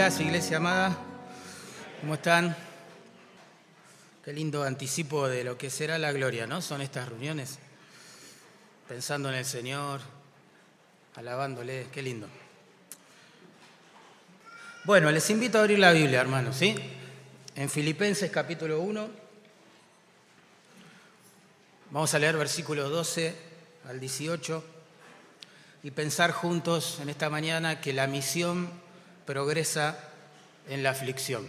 estás, iglesia amada? ¿Cómo están? Qué lindo anticipo de lo que será la gloria, ¿no? Son estas reuniones, pensando en el Señor, alabándole, qué lindo. Bueno, les invito a abrir la Biblia, hermanos, ¿sí? En Filipenses capítulo 1, vamos a leer versículos 12 al 18 y pensar juntos en esta mañana que la misión progresa en la aflicción.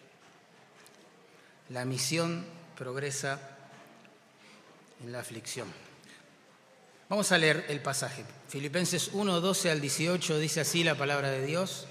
La misión progresa en la aflicción. Vamos a leer el pasaje. Filipenses 1, 12 al 18 dice así la palabra de Dios.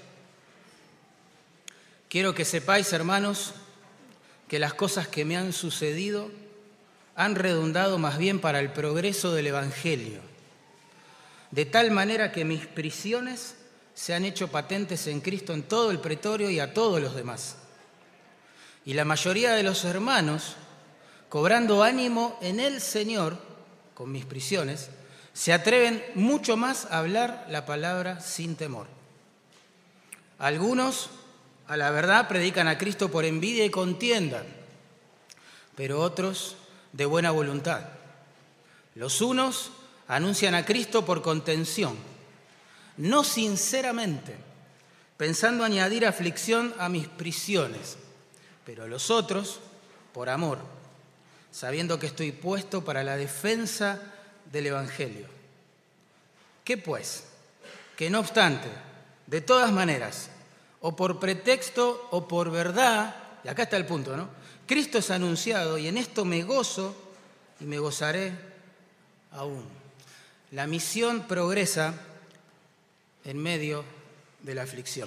Quiero que sepáis, hermanos, que las cosas que me han sucedido han redundado más bien para el progreso del Evangelio, de tal manera que mis prisiones se han hecho patentes en Cristo en todo el pretorio y a todos los demás. Y la mayoría de los hermanos, cobrando ánimo en el Señor, con mis prisiones, se atreven mucho más a hablar la palabra sin temor. Algunos, a la verdad, predican a Cristo por envidia y contienda, pero otros de buena voluntad. Los unos anuncian a Cristo por contención, no sinceramente, pensando añadir aflicción a mis prisiones, pero los otros por amor, sabiendo que estoy puesto para la defensa del Evangelio. ¿Qué pues? Que no obstante, de todas maneras, o por pretexto o por verdad, y acá está el punto, ¿no? Cristo es anunciado y en esto me gozo y me gozaré aún. La misión progresa en medio de la aflicción.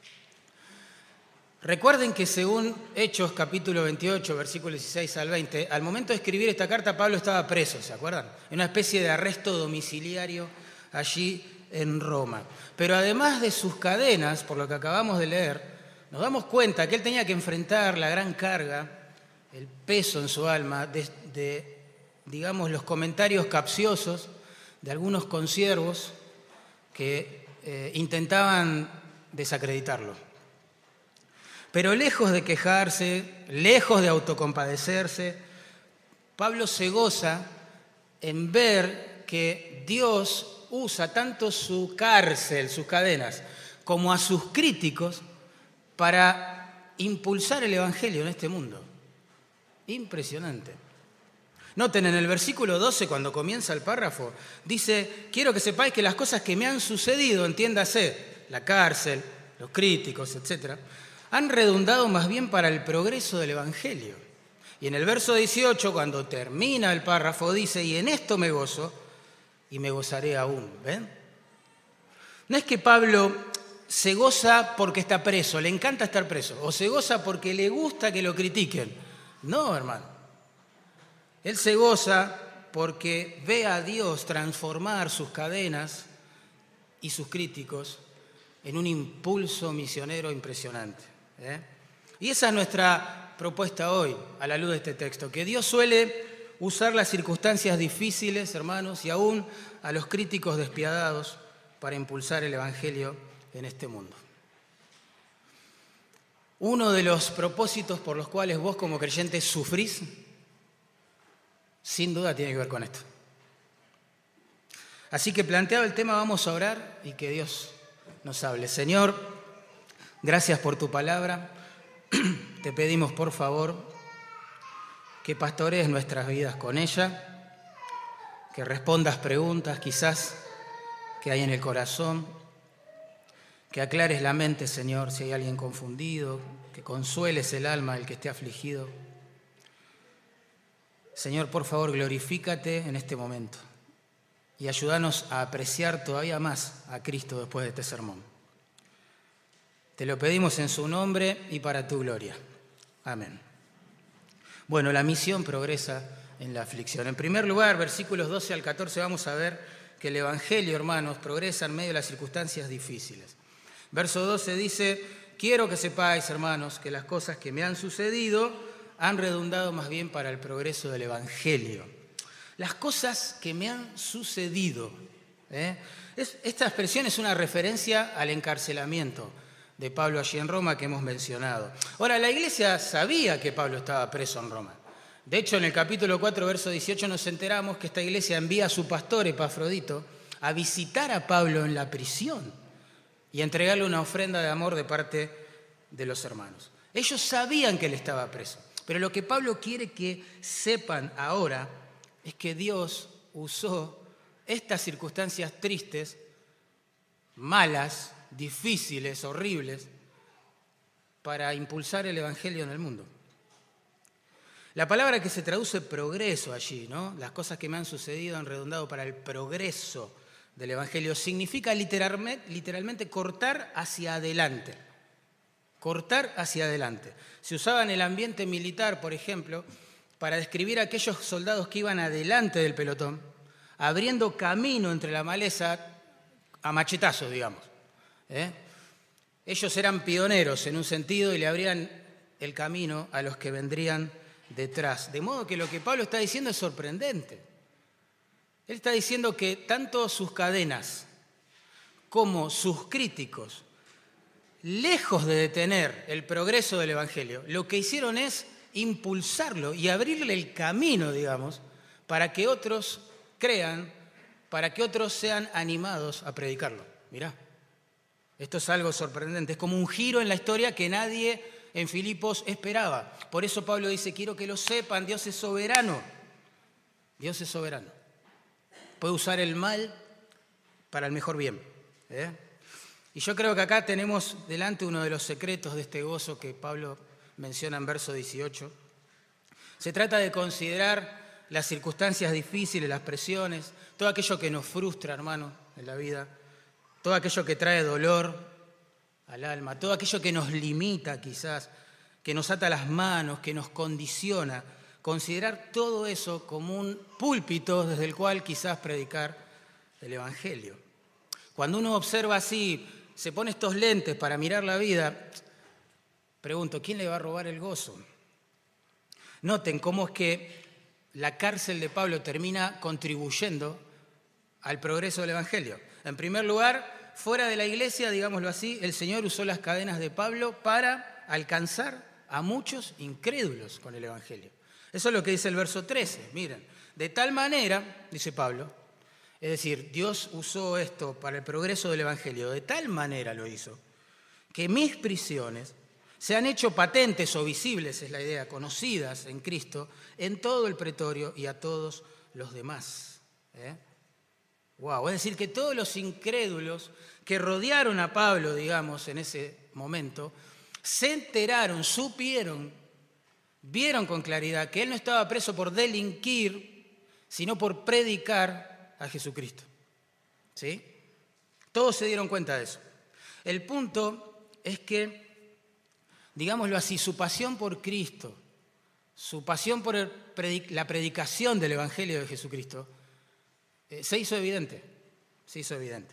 Recuerden que según Hechos capítulo 28, versículos 16 al 20, al momento de escribir esta carta Pablo estaba preso, ¿se acuerdan? En una especie de arresto domiciliario allí en Roma. Pero además de sus cadenas, por lo que acabamos de leer, nos damos cuenta que él tenía que enfrentar la gran carga, el peso en su alma de digamos, los comentarios capciosos de algunos consiervos que intentaban desacreditarlo. Pero lejos de quejarse, lejos de autocompadecerse, Pablo se goza en ver que Dios usa tanto su cárcel, sus cadenas, como a sus críticos para impulsar el Evangelio en este mundo. Impresionante. Noten, en el versículo 12, cuando comienza el párrafo, dice, quiero que sepáis que las cosas que me han sucedido, entiéndase, la cárcel, los críticos, etc., han redundado más bien para el progreso del Evangelio. Y en el verso 18, cuando termina el párrafo, dice, y en esto me gozo y me gozaré aún. ¿Ven? No es que Pablo se goza porque está preso, le encanta estar preso, o se goza porque le gusta que lo critiquen. No, hermano. Él se goza porque ve a Dios transformar sus cadenas y sus críticos en un impulso misionero impresionante. Y esa es nuestra propuesta hoy, a la luz de este texto, que Dios suele usar las circunstancias difíciles, hermanos, y aún a los críticos despiadados para impulsar el Evangelio en este mundo. Uno de los propósitos por los cuales vos como creyentes sufrís, sin duda tiene que ver con esto. Así que planteado el tema, vamos a orar y que Dios nos hable. Señor, gracias por tu palabra. Te pedimos, por favor, que pastorees nuestras vidas con ella, que respondas preguntas quizás que hay en el corazón, que aclares la mente, Señor, si hay alguien confundido, que consueles el alma del que esté afligido. Señor, por favor, glorifícate en este momento y ayúdanos a apreciar todavía más a Cristo después de este sermón. Te lo pedimos en su nombre y para tu gloria. Amén. Bueno, la misión progresa en la aflicción. En primer lugar, versículos 12 al 14, vamos a ver que el Evangelio, hermanos, progresa en medio de las circunstancias difíciles. Verso 12 dice, quiero que sepáis, hermanos, que las cosas que me han sucedido han redundado más bien para el progreso del Evangelio. Las cosas que me han sucedido. Esta expresión es una referencia al encarcelamiento. de Pablo allí en Roma que hemos mencionado. Ahora, la iglesia sabía que Pablo estaba preso en Roma. De hecho, en el capítulo 4, verso 18, nos enteramos que esta iglesia envía a su pastor Epafrodito a visitar a Pablo en la prisión y a entregarle una ofrenda de amor de parte de los hermanos. Ellos sabían que él estaba preso, pero lo que Pablo quiere que sepan ahora es que Dios usó estas circunstancias tristes, malas, difíciles, horribles, para impulsar el evangelio en el mundo. La palabra que se traduce progreso allí, ¿no? Las cosas que me han sucedido han redundado para el progreso del evangelio. Significa literalmente cortar hacia adelante. Cortar hacia adelante. Se usaba en el ambiente militar, por ejemplo, para describir a aquellos soldados que iban adelante del pelotón, abriendo camino entre la maleza a machetazos, digamos. Ellos eran pioneros en un sentido y le abrían el camino a los que vendrían detrás. De modo que lo que Pablo está diciendo es sorprendente. Él está diciendo que tanto sus cadenas como sus críticos, lejos de detener el progreso del evangelio, lo que hicieron es impulsarlo y abrirle el camino, digamos, para que otros crean, para que otros sean animados a predicarlo. Mirá, esto es algo sorprendente, es como un giro en la historia que nadie en Filipos esperaba. Por eso Pablo dice, quiero que lo sepan, Dios es soberano. Dios es soberano. Puede usar el mal para el mejor bien. Y yo creo que acá tenemos delante uno de los secretos de este gozo que Pablo menciona en verso 18. Se trata de considerar las circunstancias difíciles, las presiones, todo aquello que nos frustra, hermano, en la vida, todo aquello que trae dolor al alma, todo aquello que nos limita quizás, que nos ata las manos, que nos condiciona, considerar todo eso como un púlpito desde el cual quizás predicar el evangelio. Cuando uno observa así, se pone estos lentes para mirar la vida, pregunto, ¿quién le va a robar el gozo? Noten cómo es que la cárcel de Pablo termina contribuyendo al progreso del evangelio. En primer lugar, fuera de la iglesia, digámoslo así, el Señor usó las cadenas de Pablo para alcanzar a muchos incrédulos con el evangelio. Eso es lo que dice el verso 13. Miren, de tal manera, dice Pablo, es decir, Dios usó esto para el progreso del evangelio, de tal manera lo hizo, que mis prisiones se han hecho patentes o visibles, es la idea, conocidas en Cristo, en todo el pretorio y a todos los demás. Wow, es decir, que todos los incrédulos que rodearon a Pablo, digamos, en ese momento, se enteraron, supieron, vieron con claridad que él no estaba preso por delinquir, sino por predicar a Jesucristo. ¿Sí? Todos se dieron cuenta de eso. El punto es que, digámoslo así, su pasión por Cristo, su pasión por la predicación del Evangelio de Jesucristo, se hizo evidente, se hizo evidente.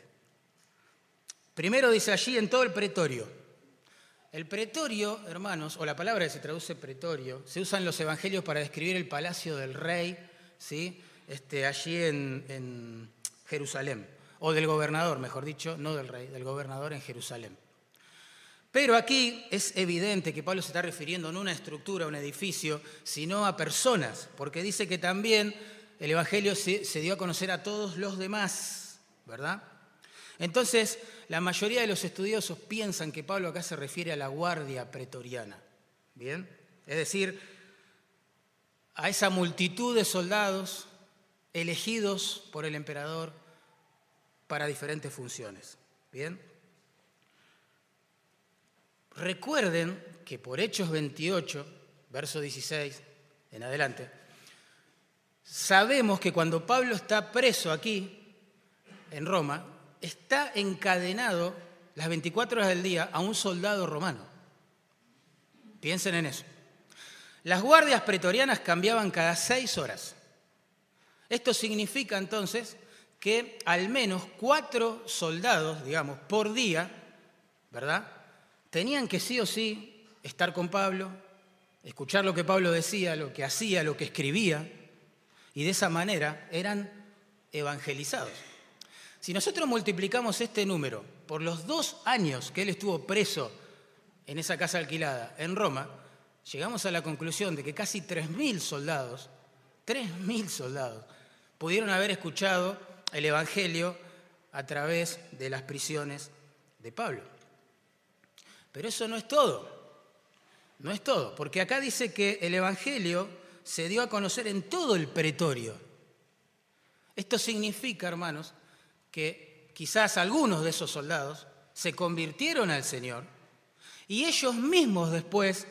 Primero dice allí en todo el pretorio. El pretorio, hermanos, o la palabra que se traduce pretorio, se usa en los evangelios para describir el palacio del rey, ¿sí? Allí en Jerusalén, o del gobernador, mejor dicho, no del rey, del gobernador en Jerusalén. Pero aquí es evidente que Pablo se está refiriendo no a una estructura, a un edificio, sino a personas, porque dice que también el evangelio se dio a conocer a todos los demás, ¿verdad? Entonces, la mayoría de los estudiosos piensan que Pablo acá se refiere a la guardia pretoriana, ¿bien? Es decir, a esa multitud de soldados elegidos por el emperador para diferentes funciones, ¿bien? Recuerden que por Hechos 28, verso 16 en adelante, sabemos que cuando Pablo está preso aquí, en Roma, está encadenado las 24 horas del día a un soldado romano. Piensen en eso. Las guardias pretorianas cambiaban cada 6 horas. Esto significa entonces que al menos 4 soldados, digamos, por día, ¿verdad?, tenían que sí o sí estar con Pablo, escuchar lo que Pablo decía, lo que hacía, lo que escribía, y de esa manera eran evangelizados. Si nosotros multiplicamos este número por los 2 años que él estuvo preso en esa casa alquilada en Roma, llegamos a la conclusión de que casi 3.000 soldados, pudieron haber escuchado el Evangelio a través de las prisiones de Pablo. Pero eso no es todo, porque acá dice que el Evangelio se dio a conocer en todo el pretorio. Esto significa, hermanos, que quizás algunos de esos soldados se convirtieron al Señor y ellos mismos después,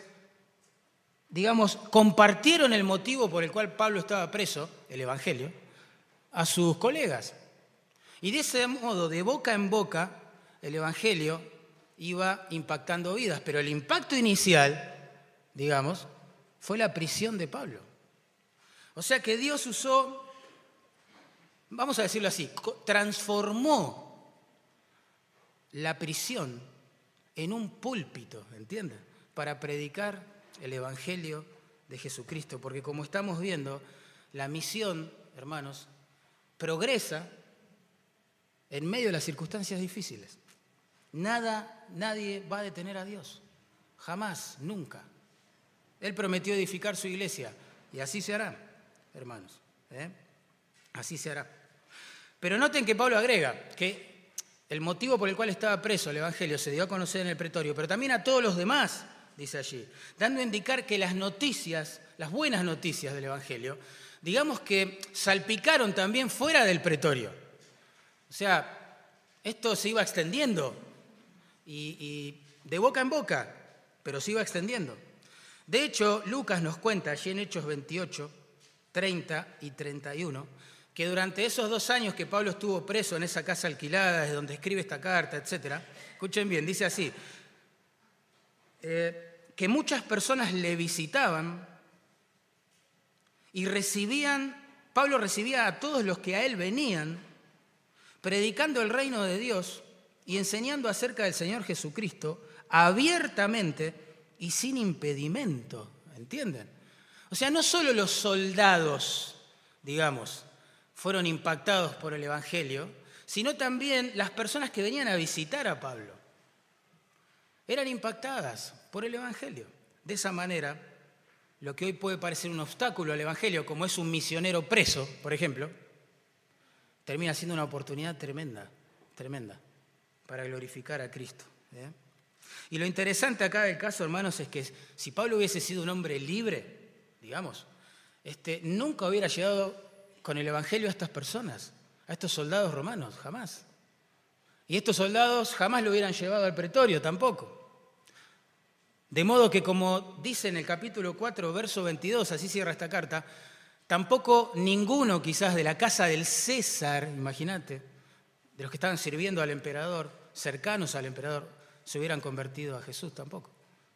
compartieron el motivo por el cual Pablo estaba preso, el Evangelio, a sus colegas. Y de ese modo, de boca en boca, el Evangelio iba impactando vidas. Pero el impacto inicial, fue la prisión de Pablo. O sea que Dios usó, vamos a decirlo así, transformó la prisión en un púlpito, ¿entienden? Para predicar el Evangelio de Jesucristo. Porque como estamos viendo, la misión, hermanos, progresa en medio de las circunstancias difíciles. Nadie va a detener a Dios. Jamás, nunca. Él prometió edificar su iglesia y así se hará, hermanos. Así se hará. Pero noten que Pablo agrega que el motivo por el cual estaba preso el Evangelio se dio a conocer en el pretorio, pero también a todos los demás, dice allí, dando a indicar que las noticias, las buenas noticias del Evangelio, que salpicaron también fuera del pretorio. O sea, esto se iba extendiendo y de boca en boca, pero se iba extendiendo. De hecho, Lucas nos cuenta allí en Hechos 28, 30 y 31, que durante esos 2 años que Pablo estuvo preso en esa casa alquilada, desde donde escribe esta carta, etc., escuchen bien, dice así, que muchas personas le visitaban y Pablo recibía a todos los que a él venían, predicando el reino de Dios y enseñando acerca del Señor Jesucristo abiertamente y sin impedimento, ¿entienden? O sea, no solo los soldados, fueron impactados por el Evangelio, sino también las personas que venían a visitar a Pablo. Eran impactadas por el Evangelio. De esa manera, lo que hoy puede parecer un obstáculo al Evangelio, como es un misionero preso, por ejemplo, termina siendo una oportunidad tremenda para glorificar a Cristo. Y lo interesante acá del caso, hermanos, es que si Pablo hubiese sido un hombre libre, nunca hubiera llegado con el Evangelio a estas personas, a estos soldados romanos, jamás. Y estos soldados jamás lo hubieran llevado al pretorio tampoco. De modo que, como dice en el capítulo 4, verso 22, así cierra esta carta, tampoco ninguno quizás de la casa del César, imagínate, de los que estaban sirviendo al emperador, cercanos al emperador, se hubieran convertido a Jesús tampoco.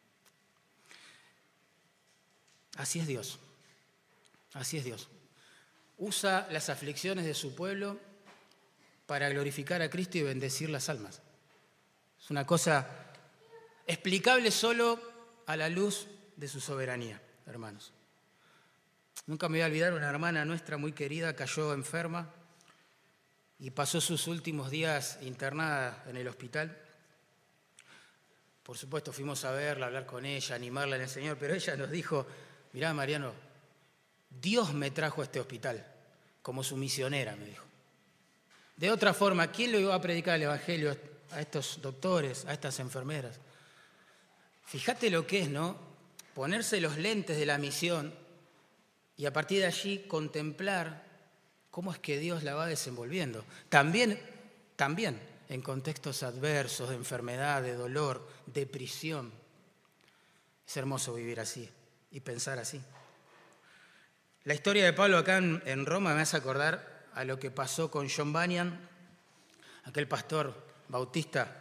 Así es Dios. Así es Dios. Usa las aflicciones de su pueblo para glorificar a Cristo y bendecir las almas. Es una cosa explicable solo a la luz de su soberanía, hermanos. Nunca me voy a olvidar, una hermana nuestra muy querida cayó enferma y pasó sus últimos días internada en el hospital. Por supuesto, fuimos a verla, a hablar con ella, animarla en el Señor, pero ella nos dijo, mirá, Mariano, Dios me trajo a este hospital como su misionera, me dijo. De otra forma, ¿quién le iba a predicar el Evangelio a estos doctores, a estas enfermeras? Fíjate lo que es, ¿no? Ponerse los lentes de la misión y a partir de allí contemplar cómo es que Dios la va desenvolviendo. También en contextos adversos, de enfermedad, de dolor, de prisión. Es hermoso vivir así y pensar así. La historia de Pablo acá en Roma me hace acordar a lo que pasó con John Bunyan, aquel pastor bautista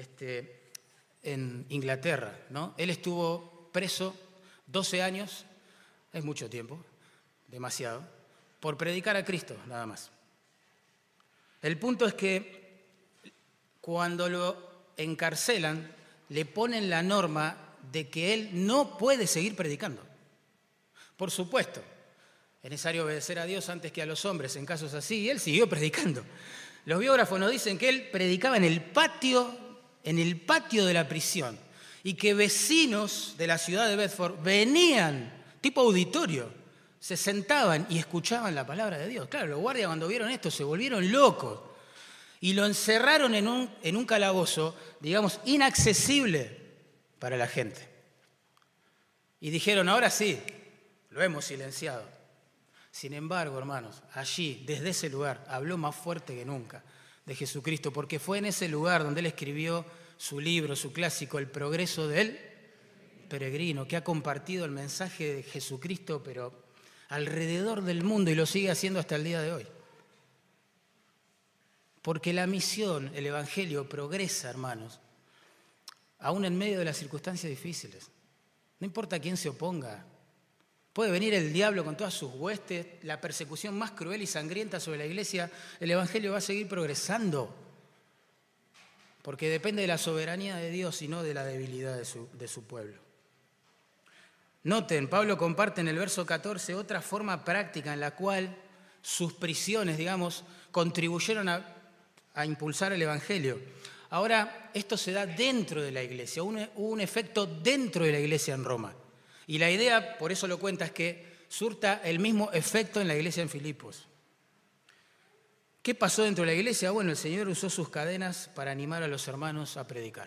en Inglaterra, ¿no? Él estuvo preso 12 años, es mucho tiempo, demasiado, por predicar a Cristo, nada más. El punto es que cuando lo encarcelan, le ponen la norma de que él no puede seguir predicando. Por supuesto, Es necesario obedecer a Dios antes que a los hombres en casos así. Y él siguió predicando. Los biógrafos nos dicen que él predicaba en el patio de la prisión. Y que vecinos de la ciudad de Bedford venían, tipo auditorio, se sentaban y escuchaban la palabra de Dios. Claro, los guardias cuando vieron esto se volvieron locos. Y lo encerraron en un calabozo, digamos, inaccesible para la gente. Y dijeron, ahora sí, lo hemos silenciado. Sin embargo, hermanos, allí, desde ese lugar, habló más fuerte que nunca de Jesucristo, porque fue en ese lugar donde él escribió su libro, su clásico, El progreso del peregrino, que ha compartido el mensaje de Jesucristo, pero alrededor del mundo, y lo sigue haciendo hasta el día de hoy. Porque la misión, el evangelio, progresa, hermanos, aún en medio de las circunstancias difíciles. No importa quién se oponga. Puede venir el diablo con todas sus huestes, la persecución más cruel y sangrienta sobre la iglesia, el evangelio va a seguir progresando. Porque depende de la soberanía de Dios y no de la debilidad de su pueblo. Noten, Pablo comparte en el verso 14 otra forma práctica en la cual sus prisiones, digamos, contribuyeron a impulsar el evangelio. Ahora, esto se da dentro de la iglesia, hubo un efecto dentro de la iglesia en Roma. Y la idea, por eso lo cuenta, es que surta el mismo efecto en la iglesia en Filipos. ¿Qué pasó dentro de la iglesia? Bueno, el Señor usó sus cadenas para animar a los hermanos a predicar.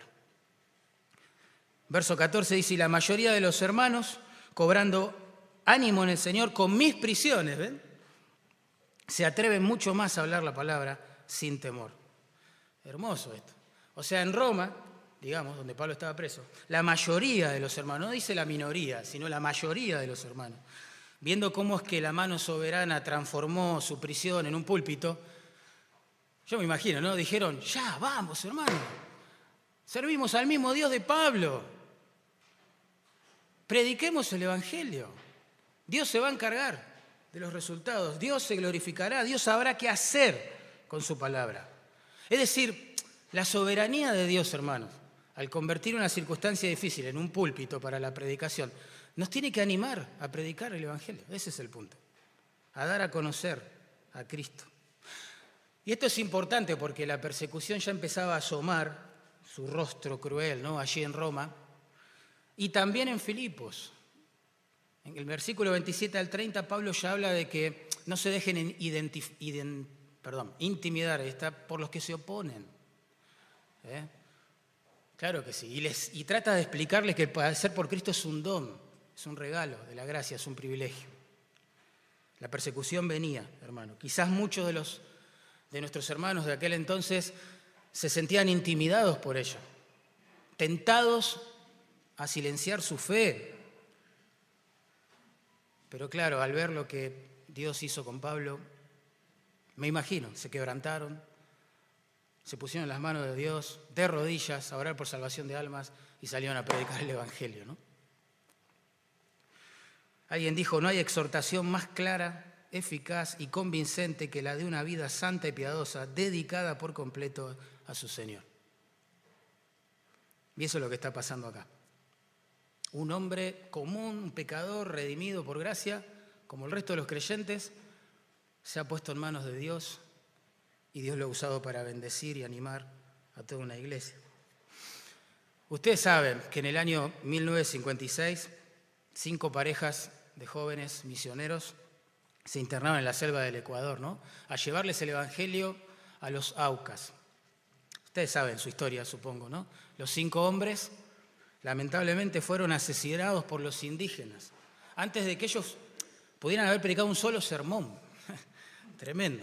Verso 14 dice, y la mayoría de los hermanos, cobrando ánimo en el Señor con mis prisiones, ¿ven?, se atreven mucho más a hablar la palabra sin temor. Hermoso esto. O sea, en Roma, digamos, donde Pablo estaba preso, la mayoría de los hermanos, no dice la minoría, sino la mayoría de los hermanos, viendo cómo es que la mano soberana transformó su prisión en un púlpito, yo me imagino, ¿no? Dijeron, ya, vamos, hermano, servimos al mismo Dios de Pablo, prediquemos el evangelio, Dios se va a encargar de los resultados, Dios se glorificará, Dios sabrá qué hacer con su palabra. Es decir, la soberanía de Dios, hermanos, al convertir una circunstancia difícil en un púlpito para la predicación, nos tiene que animar a predicar el evangelio. Ese es el punto, a dar a conocer a Cristo. Y esto es importante porque la persecución ya empezaba a asomar su rostro cruel, ¿no?, allí en Roma y también en Filipos. En el versículo 27 al 30, Pablo ya habla de que no se dejen intimidar por los que se oponen. Claro que sí. Y trata de explicarles que el padecer por Cristo es un don, es un regalo de la gracia, es un privilegio. La persecución venía, hermano. Quizás muchos de nuestros hermanos de aquel entonces se sentían intimidados por ello, tentados a silenciar su fe. Pero claro, al ver lo que Dios hizo con Pablo, me imagino, se quebrantaron, se pusieron en las manos de Dios, de rodillas, a orar por salvación de almas y salieron a predicar el evangelio, ¿no? Alguien dijo, no hay exhortación más clara, eficaz y convincente que la de una vida santa y piadosa, dedicada por completo a su Señor. Y eso es lo que está pasando acá. Un hombre común, un pecador redimido por gracia, como el resto de los creyentes, se ha puesto en manos de Dios y Dios lo ha usado para bendecir y animar a toda una iglesia. Ustedes saben que en el año 1956, 5 parejas de jóvenes misioneros se internaron en la selva del Ecuador, ¿no?, a llevarles el evangelio a los Aucas. Ustedes saben su historia, supongo, ¿no? Los 5 hombres lamentablemente fueron asesinados por los indígenas antes de que ellos pudieran haber predicado un solo sermón. Tremendo.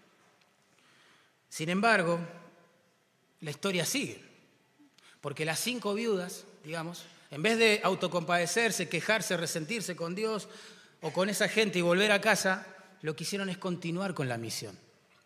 Sin embargo, la historia sigue, porque las 5 viudas, digamos, en vez de autocompadecerse, quejarse, resentirse con Dios o con esa gente y volver a casa, lo que hicieron es continuar con la misión.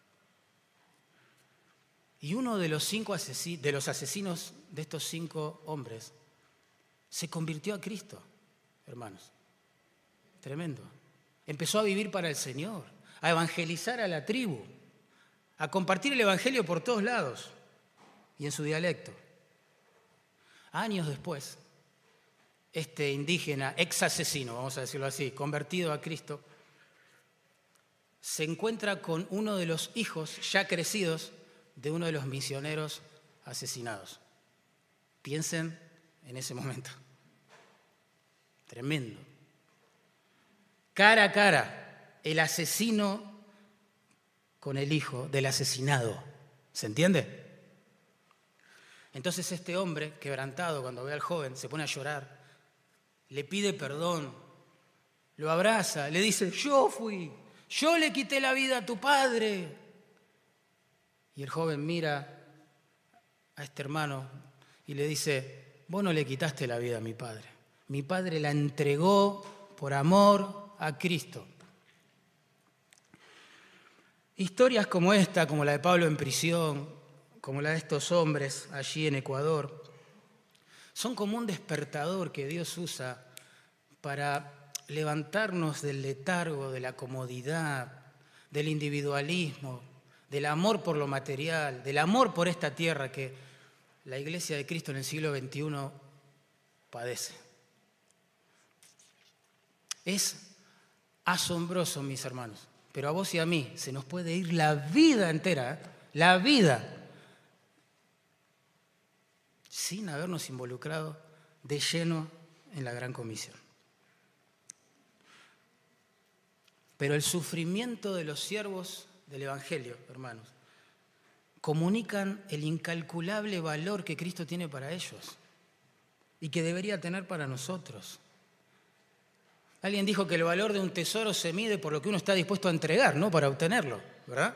Y uno de los asesinos de estos 5 hombres se convirtió a Cristo, hermanos. Tremendo. Empezó a vivir para el Señor, a evangelizar a la tribu, a compartir el evangelio por todos lados y en su dialecto. Años después, este indígena, ex asesino, vamos a decirlo así, convertido a Cristo, se encuentra con uno de los hijos ya crecidos de uno de los misioneros asesinados. Piensen en ese momento. Tremendo. Cara a cara, el asesino con el hijo del asesinado. ¿Se entiende? Entonces este hombre, quebrantado, cuando ve al joven, se pone a llorar, le pide perdón, lo abraza, le dice, yo fui, yo le quité la vida a tu padre. Y el joven mira a este hermano y le dice, vos no le quitaste la vida a mi padre la entregó por amor a Cristo. Historias como esta, como la de Pablo en prisión, como la de estos hombres allí en Ecuador, son como un despertador que Dios usa para levantarnos del letargo, de la comodidad, del individualismo, del amor por lo material, del amor por esta tierra que la Iglesia de Cristo en el siglo XXI padece. Es asombroso, mis hermanos, pero a vos y a mí se nos puede ir la vida entera, la vida, sin habernos involucrado de lleno en la gran comisión. Pero el sufrimiento de los siervos del Evangelio, hermanos, comunican el incalculable valor que Cristo tiene para ellos y que debería tener para nosotros. Alguien dijo que el valor de un tesoro se mide por lo que uno está dispuesto a entregar, no para obtenerlo, ¿verdad?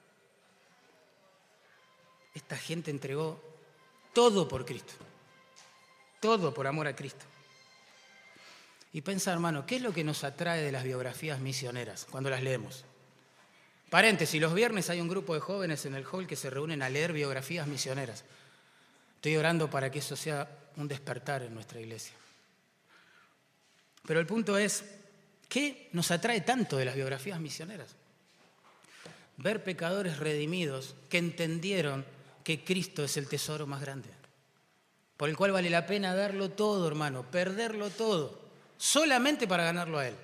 Esta gente entregó todo por Cristo, todo por amor a Cristo. Y pensá, hermano, ¿qué es lo que nos atrae de las biografías misioneras cuando las leemos? Paréntesis, los viernes hay un grupo de jóvenes en el hall que se reúnen a leer biografías misioneras. Estoy orando para que eso sea un despertar en nuestra iglesia. Pero el punto es, ¿qué nos atrae tanto de las biografías misioneras? Ver pecadores redimidos que entendieron que Cristo es el tesoro más grande, por el cual vale la pena darlo todo, hermano, perderlo todo, solamente para ganarlo a Él.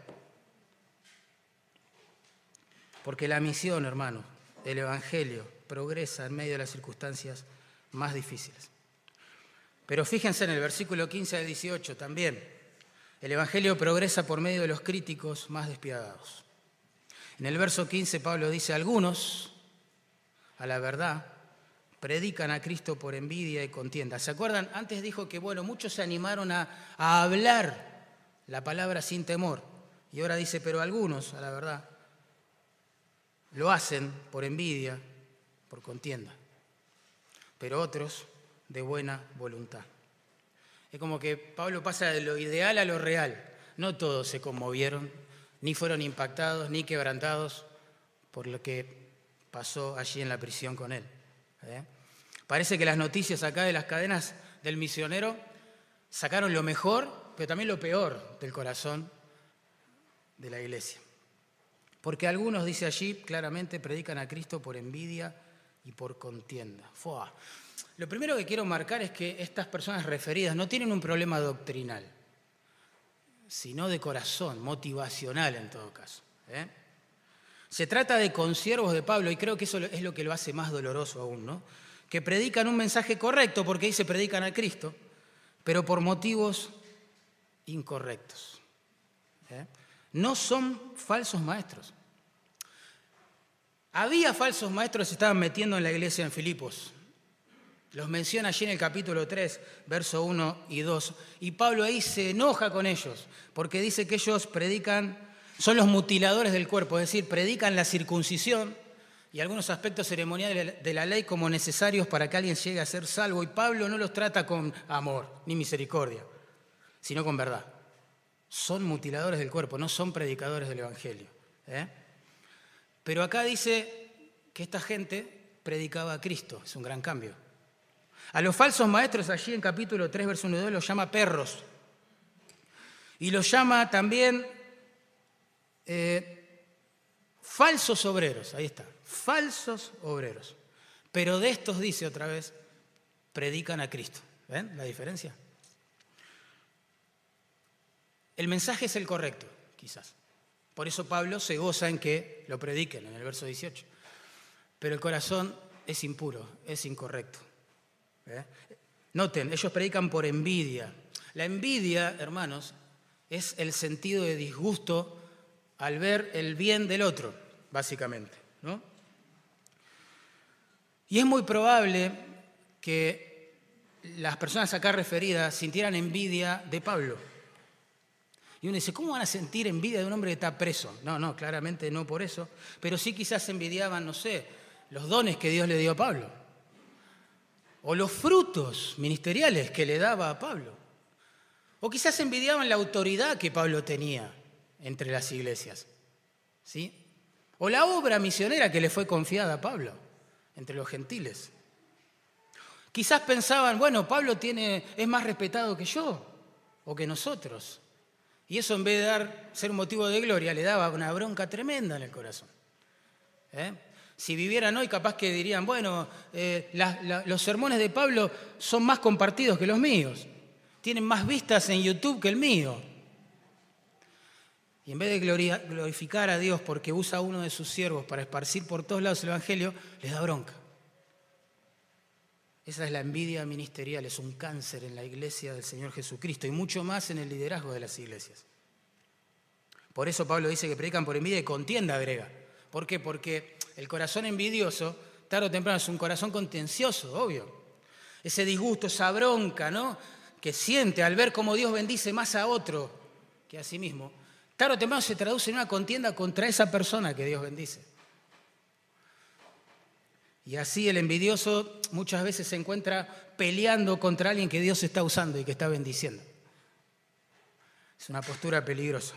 Porque la misión, hermano, del Evangelio progresa en medio de las circunstancias más difíciles. Pero fíjense en el versículo 15 al 18 también. El Evangelio progresa por medio de los críticos más despiadados. En el verso 15 Pablo dice, algunos, a la verdad, predican a Cristo por envidia y contienda. ¿Se acuerdan? Antes dijo que, muchos se animaron a hablar la palabra sin temor. Y ahora dice, pero algunos, a la verdad, lo hacen por envidia, por contienda. Pero otros de buena voluntad. Es como que Pablo pasa de lo ideal a lo real. No todos se conmovieron, ni fueron impactados, ni quebrantados por lo que pasó allí en la prisión con él. Parece que las noticias acá de las cadenas del misionero sacaron lo mejor, pero también lo peor del corazón de la iglesia. Porque algunos, dice allí, claramente predican a Cristo por envidia y por contienda. ¡Fua! Lo primero que quiero marcar es que estas personas referidas no tienen un problema doctrinal, sino de corazón, motivacional en todo caso. Se trata de consiervos de Pablo, y creo que eso es lo que lo hace más doloroso aún, ¿no? Que predican un mensaje correcto, porque ahí se predican a Cristo, pero por motivos incorrectos. No son falsos maestros. Había falsos maestros que se estaban metiendo en la iglesia en Filipos. Los menciona allí en el capítulo 3, verso 1 y 2. Y Pablo ahí se enoja con ellos, porque dice que ellos predican, son los mutiladores del cuerpo, es decir, predican la circuncisión y algunos aspectos ceremoniales de la ley como necesarios para que alguien llegue a ser salvo. Y Pablo no los trata con amor ni misericordia, sino con verdad. Son mutiladores del cuerpo, no son predicadores del Evangelio. Pero acá dice que esta gente predicaba a Cristo, es un gran cambio. A los falsos maestros allí en capítulo 3, verso 1 y 2 los llama perros. Y los llama también falsos obreros, ahí está, falsos obreros. Pero de estos dice otra vez, predican a Cristo. ¿Ven la diferencia? El mensaje es el correcto, quizás, Por eso Pablo se goza en que lo prediquen, en el verso 18. Pero el corazón es impuro, es incorrecto. Noten, ellos predican por envidia. La envidia, hermanos, es el sentido de disgusto al ver el bien del otro, básicamente, ¿no? Y es muy probable que las personas acá referidas sintieran envidia de Pablo. Y uno dice, ¿cómo van a sentir envidia de un hombre que está preso? No, claramente no por eso, pero sí quizás envidiaban, no sé, los dones que Dios le dio a Pablo, o los frutos ministeriales que le daba a Pablo, o quizás envidiaban la autoridad que Pablo tenía entre las iglesias, ¿sí? O la obra misionera que le fue confiada a Pablo entre los gentiles. Quizás pensaban, bueno, Pablo es más respetado que yo o que nosotros. Y eso en vez de ser un motivo de gloria, le daba una bronca tremenda en el corazón. Si vivieran hoy, capaz que dirían, bueno, los sermones de Pablo son más compartidos que los míos. Tienen más vistas en YouTube que el mío. Y en vez de glorificar a Dios porque usa a uno de sus siervos para esparcir por todos lados el Evangelio, les da bronca. Esa es la envidia ministerial, es un cáncer en la iglesia del Señor Jesucristo y mucho más en el liderazgo de las iglesias. Por eso Pablo dice que predican por envidia y contienda agrega. ¿Por qué? Porque el corazón envidioso, tarde o temprano, es un corazón contencioso, obvio. Ese disgusto, esa bronca, ¿no?, que siente al ver cómo Dios bendice más a otro que a sí mismo, tarde o temprano se traduce en una contienda contra esa persona que Dios bendice. Y así el envidioso muchas veces se encuentra peleando contra alguien que Dios está usando y que está bendiciendo. Es una postura peligrosa.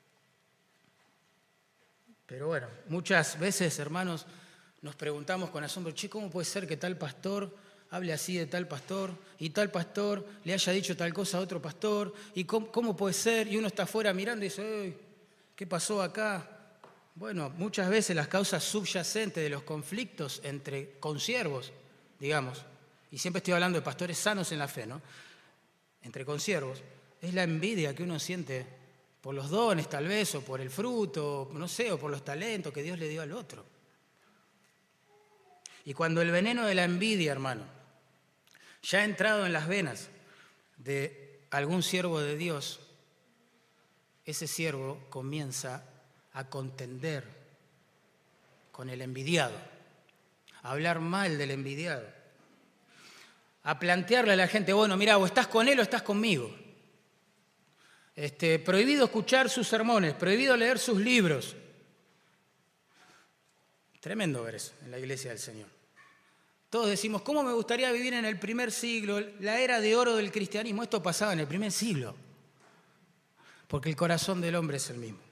Pero bueno, muchas veces, hermanos, nos preguntamos con asombro, ¿cómo puede ser que tal pastor hable así de tal pastor y tal pastor le haya dicho tal cosa a otro pastor? ¿Y cómo puede ser? Y uno está afuera mirando y dice, ¿qué pasó acá? Bueno, muchas veces las causas subyacentes de los conflictos entre consiervos, digamos, y siempre estoy hablando de pastores sanos en la fe, ¿no?, entre consiervos, es la envidia que uno siente por los dones tal vez, o por el fruto, no sé, o por los talentos que Dios le dio al otro. Y cuando el veneno de la envidia, hermano, ya ha entrado en las venas de algún siervo de Dios, ese siervo comienza a contender con el envidiado, a hablar mal del envidiado, a plantearle a la gente, bueno, mira, o estás con él o estás conmigo. Prohibido escuchar sus sermones, prohibido leer sus libros. Tremendo ver eso en la iglesia del Señor. Todos decimos, ¿cómo me gustaría vivir en el primer siglo, la era de oro del cristianismo? Esto pasaba en el primer siglo, porque el corazón del hombre es el mismo.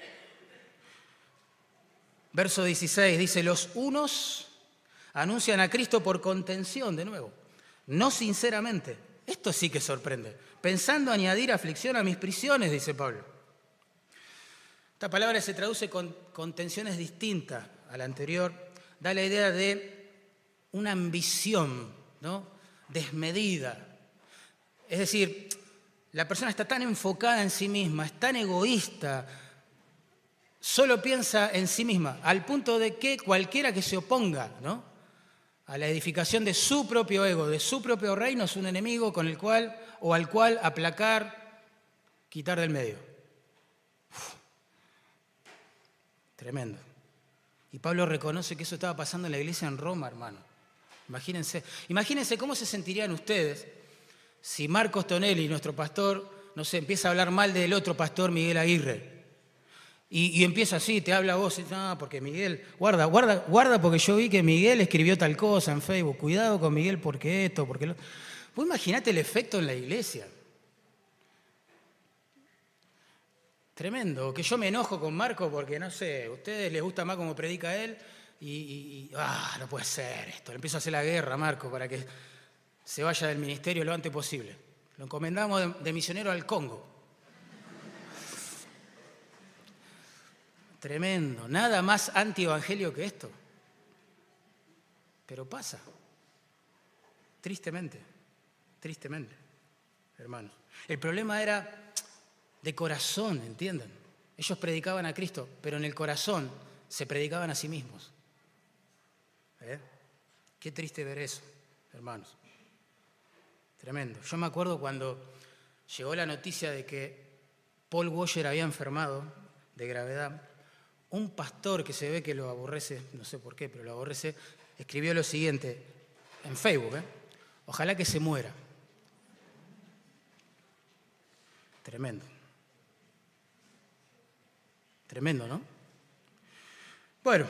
Verso 16 dice, los unos anuncian a Cristo por contención, de nuevo, no sinceramente. Esto sí que sorprende. Pensando añadir aflicción a mis prisiones, dice Pablo. Esta palabra se traduce con tensiones distintas a la anterior. Da la idea de una ambición, ¿no?, desmedida. Es decir, la persona está tan enfocada en sí misma, es tan egoísta, solo piensa en sí misma, al punto de que cualquiera que se oponga, ¿no?, a la edificación de su propio ego, de su propio reino, es un enemigo con el cual o al cual aplacar, quitar del medio. Tremendo. Y Pablo reconoce que eso estaba pasando en la iglesia en Roma, hermano. Imagínense cómo se sentirían ustedes si Marcos Tonelli, nuestro pastor, no sé, empieza a hablar mal del otro pastor Miguel Aguirre. Y empieza así, te habla a vos, no, porque Miguel, guarda porque yo vi que Miguel escribió tal cosa en Facebook, cuidado con Miguel porque esto, porque lo... Vos imaginate el efecto en la iglesia. Tremendo, que yo me enojo con Marco porque, no sé, a ustedes les gusta más cómo predica él no puede ser esto. Le empiezo a hacer la guerra a Marco para que se vaya del ministerio lo antes posible. Lo encomendamos de misionero al Congo. Tremendo, nada más antievangelio que esto. Pero pasa, tristemente, hermanos. El problema era de corazón, ¿entienden? Ellos predicaban a Cristo, pero en el corazón se predicaban a sí mismos. Qué triste ver eso, hermanos. Tremendo. Yo me acuerdo cuando llegó la noticia de que Paul Washer había enfermado de gravedad. Un pastor que se ve que lo aborrece, no sé por qué, pero lo aborrece, escribió lo siguiente en Facebook. Ojalá que se muera. Tremendo. Tremendo, ¿no? Bueno,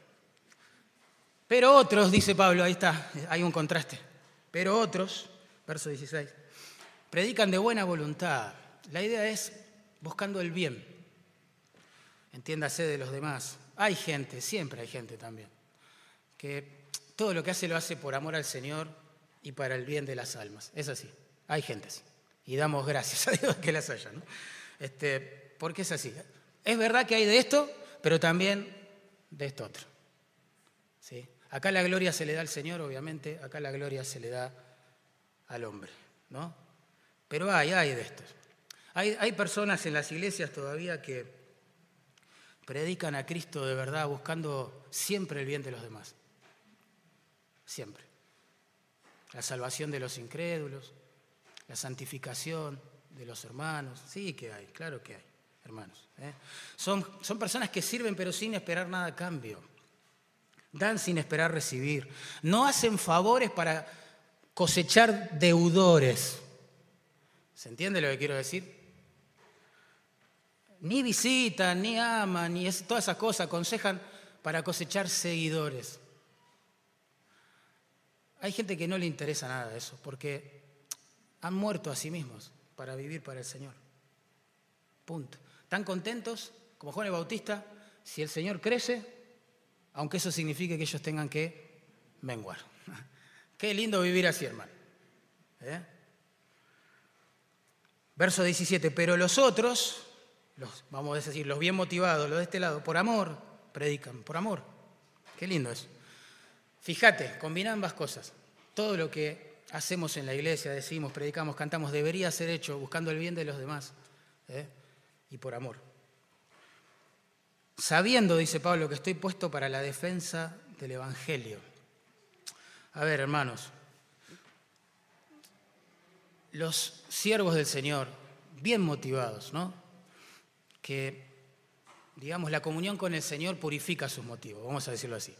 pero otros, dice Pablo, ahí está, hay un contraste. Pero otros, verso 16, predican de buena voluntad. La idea es buscando el bien. Entiéndase de los demás. Hay gente, siempre hay gente también, que todo lo que hace lo hace por amor al Señor y para el bien de las almas. Es así, hay gente así. Y damos gracias a Dios que las haya, ¿no? Porque es así. Es verdad que hay de esto, pero también de esto otro. ¿Sí? Acá la gloria se le da al Señor, obviamente, acá la gloria se le da al hombre, ¿no? Pero hay de estos. Hay personas en las iglesias todavía que predican a Cristo de verdad buscando siempre el bien de los demás. Siempre. La salvación de los incrédulos, la santificación de los hermanos. Sí que hay, claro que hay, hermanos. Son personas que sirven pero sin esperar nada a cambio. Dan sin esperar recibir. No hacen favores para cosechar deudores. ¿Se entiende lo que quiero decir? Ni visitan, ni aman, ni todas esas cosas. Aconsejan para cosechar seguidores. Hay gente que no le interesa nada de eso, porque han muerto a sí mismos para vivir para el Señor. Punto. Están contentos, como Juan el Bautista, si el Señor crece, aunque eso signifique que ellos tengan que menguar. Qué lindo vivir así, hermano. Verso 17, pero los otros, vamos a decir, los bien motivados, los de este lado, por amor, predican, por amor. Qué lindo eso. Fíjate, combina ambas cosas. Todo lo que hacemos en la iglesia, decimos, predicamos, cantamos, debería ser hecho buscando el bien de los demás y por amor. Sabiendo, dice Pablo, que estoy puesto para la defensa del Evangelio. A ver, hermanos, los siervos del Señor, bien motivados, ¿no? Que, digamos, la comunión con el Señor purifica sus motivos, vamos a decirlo así.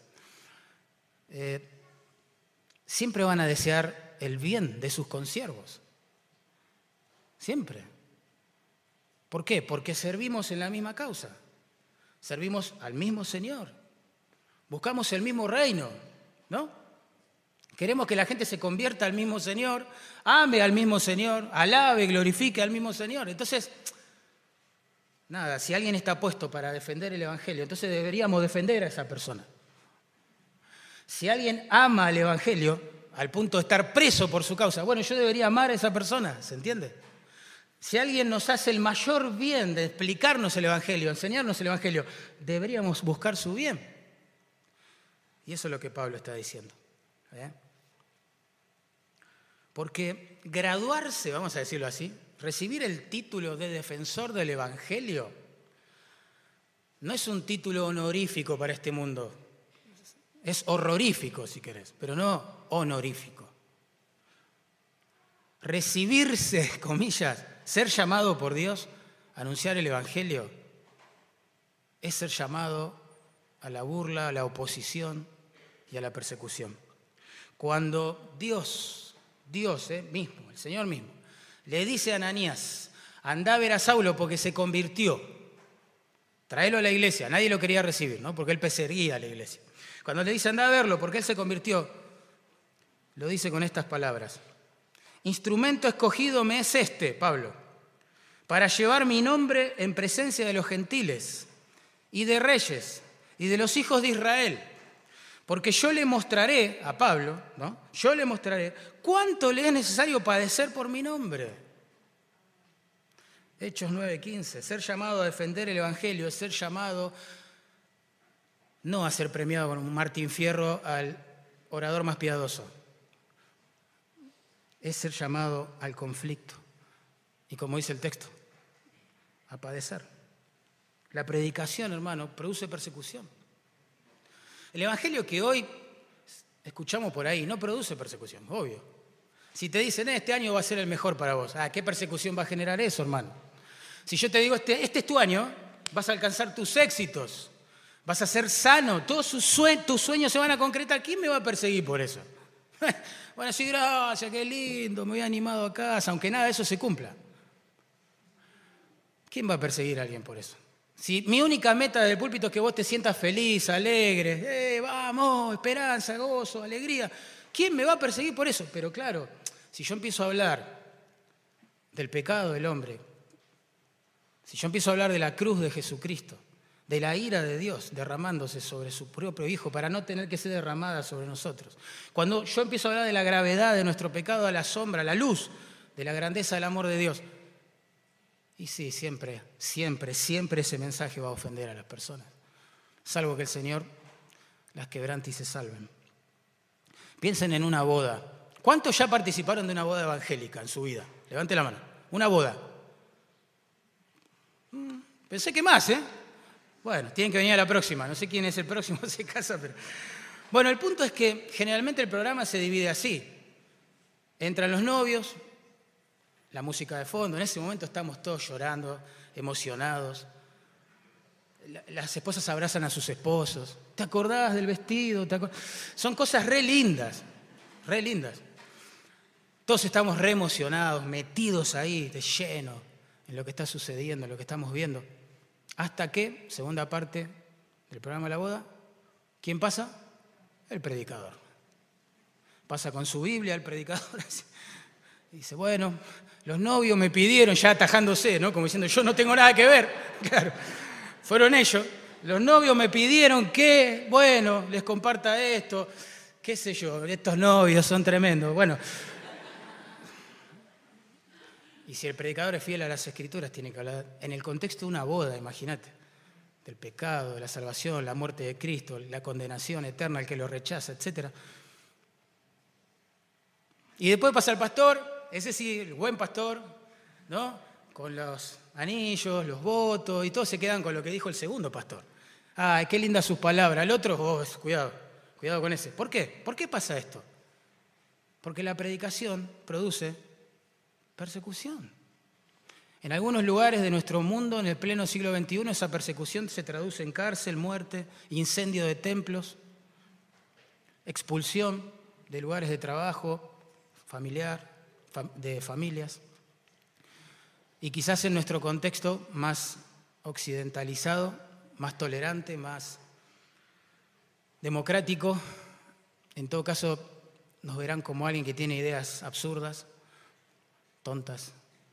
Siempre van a desear el bien de sus consiervos. Siempre. ¿Por qué? Porque servimos en la misma causa. Servimos al mismo Señor. Buscamos el mismo reino, ¿no? Queremos que la gente se convierta al mismo Señor, ame al mismo Señor, alabe, glorifique al mismo Señor. Entonces, nada, si alguien está puesto para defender el Evangelio, entonces deberíamos defender a esa persona. Si alguien ama al Evangelio al punto de estar preso por su causa, bueno, yo debería amar a esa persona, ¿se entiende? Si alguien nos hace el mayor bien de explicarnos el Evangelio, enseñarnos el Evangelio, deberíamos buscar su bien. Y eso es lo que Pablo está diciendo. Porque graduarse, vamos a decirlo así, recibir el título de defensor del Evangelio, no es un título honorífico para este mundo. Es horrorífico, si querés, pero no honorífico. Recibirse, comillas, ser llamado por Dios a anunciar el Evangelio, es ser llamado a la burla, a la oposición y a la persecución. Cuando Dios mismo, el Señor mismo, le dice a Ananías, anda a ver a Saulo porque se convirtió, tráelo a la iglesia, nadie lo quería recibir, ¿no? Porque él perseguía a la iglesia. Cuando le dice anda a verlo porque él se convirtió, lo dice con estas palabras. Instrumento escogido me es este, Pablo, para llevar mi nombre en presencia de los gentiles y de reyes y de los hijos de Israel. Porque yo le mostraré a Pablo, ¿no? Yo le mostraré cuánto le es necesario padecer por mi nombre. Hechos 9:15. Ser llamado a defender el Evangelio es ser llamado no a ser premiado con un Martín Fierro al orador más piadoso. Es ser llamado al conflicto. Y como dice el texto, a padecer. La predicación, hermano, produce persecución. El evangelio que hoy escuchamos por ahí no produce persecución, obvio. Si te dicen, este año va a ser el mejor para vos, ¿qué persecución va a generar eso, hermano? Si yo te digo, este es tu año, vas a alcanzar tus éxitos, vas a ser sano, todos tus sueños se van a concretar, ¿quién me va a perseguir por eso? Bueno, sí, gracias, qué lindo, me voy animado a casa, aunque nada de eso se cumpla. ¿Quién va a perseguir a alguien por eso? Si mi única meta del púlpito es que vos te sientas feliz, alegre, vamos, esperanza, gozo, alegría, ¿quién me va a perseguir por eso? Pero claro, si yo empiezo a hablar del pecado del hombre, si yo empiezo a hablar de la cruz de Jesucristo, de la ira de Dios derramándose sobre su propio Hijo para no tener que ser derramada sobre nosotros, cuando yo empiezo a hablar de la gravedad de nuestro pecado, a la sombra, a la luz de la grandeza del amor de Dios, y sí, siempre ese mensaje va a ofender a las personas, salvo que el Señor las quebrante y se salven. Piensen en una boda. ¿Cuántos ya participaron de una boda evangélica en su vida? Levante la mano. Una boda. Pensé que más, ¿eh? Bueno, tienen que venir a la próxima. No sé quién es el próximo, se casa, pero... Bueno, el punto es que generalmente el programa se divide así. Entran los novios, la música de fondo. En ese momento estamos todos llorando, emocionados. Las esposas abrazan a sus esposos. ¿Te acordás del vestido? Son cosas re lindas, re lindas. Todos estamos re emocionados, metidos ahí de lleno en lo que está sucediendo, en lo que estamos viendo. Hasta que, segunda parte del programa La Boda, ¿quién pasa? El predicador. Pasa con su Biblia el predicador. Dice, bueno, los novios me pidieron, ya atajándose, ¿no? Como diciendo, yo no tengo nada que ver. Claro, fueron ellos. Los novios me pidieron que, bueno, les comparta esto. Qué sé yo, estos novios son tremendos. Bueno. Y si el predicador es fiel a las Escrituras, tiene que hablar en el contexto de una boda, imagínate, del pecado, de la salvación, la muerte de Cristo, la condenación eterna al que lo rechaza, etc. Y después pasa el pastor, ese sí, el buen pastor, ¿no? Con los anillos, los votos, y todos se quedan con lo que dijo el segundo pastor. ¡Ay, qué lindas sus palabras! El otro, cuidado con ese. ¿Por qué? ¿Por qué pasa esto? Porque la predicación produce persecución. En algunos lugares de nuestro mundo, en el pleno siglo XXI, esa persecución se traduce en cárcel, muerte, incendio de templos, expulsión de lugares de trabajo, de familias. Y quizás en nuestro contexto más occidentalizado, más tolerante, más democrático, en todo caso nos verán como alguien que tiene ideas absurdas, tontas,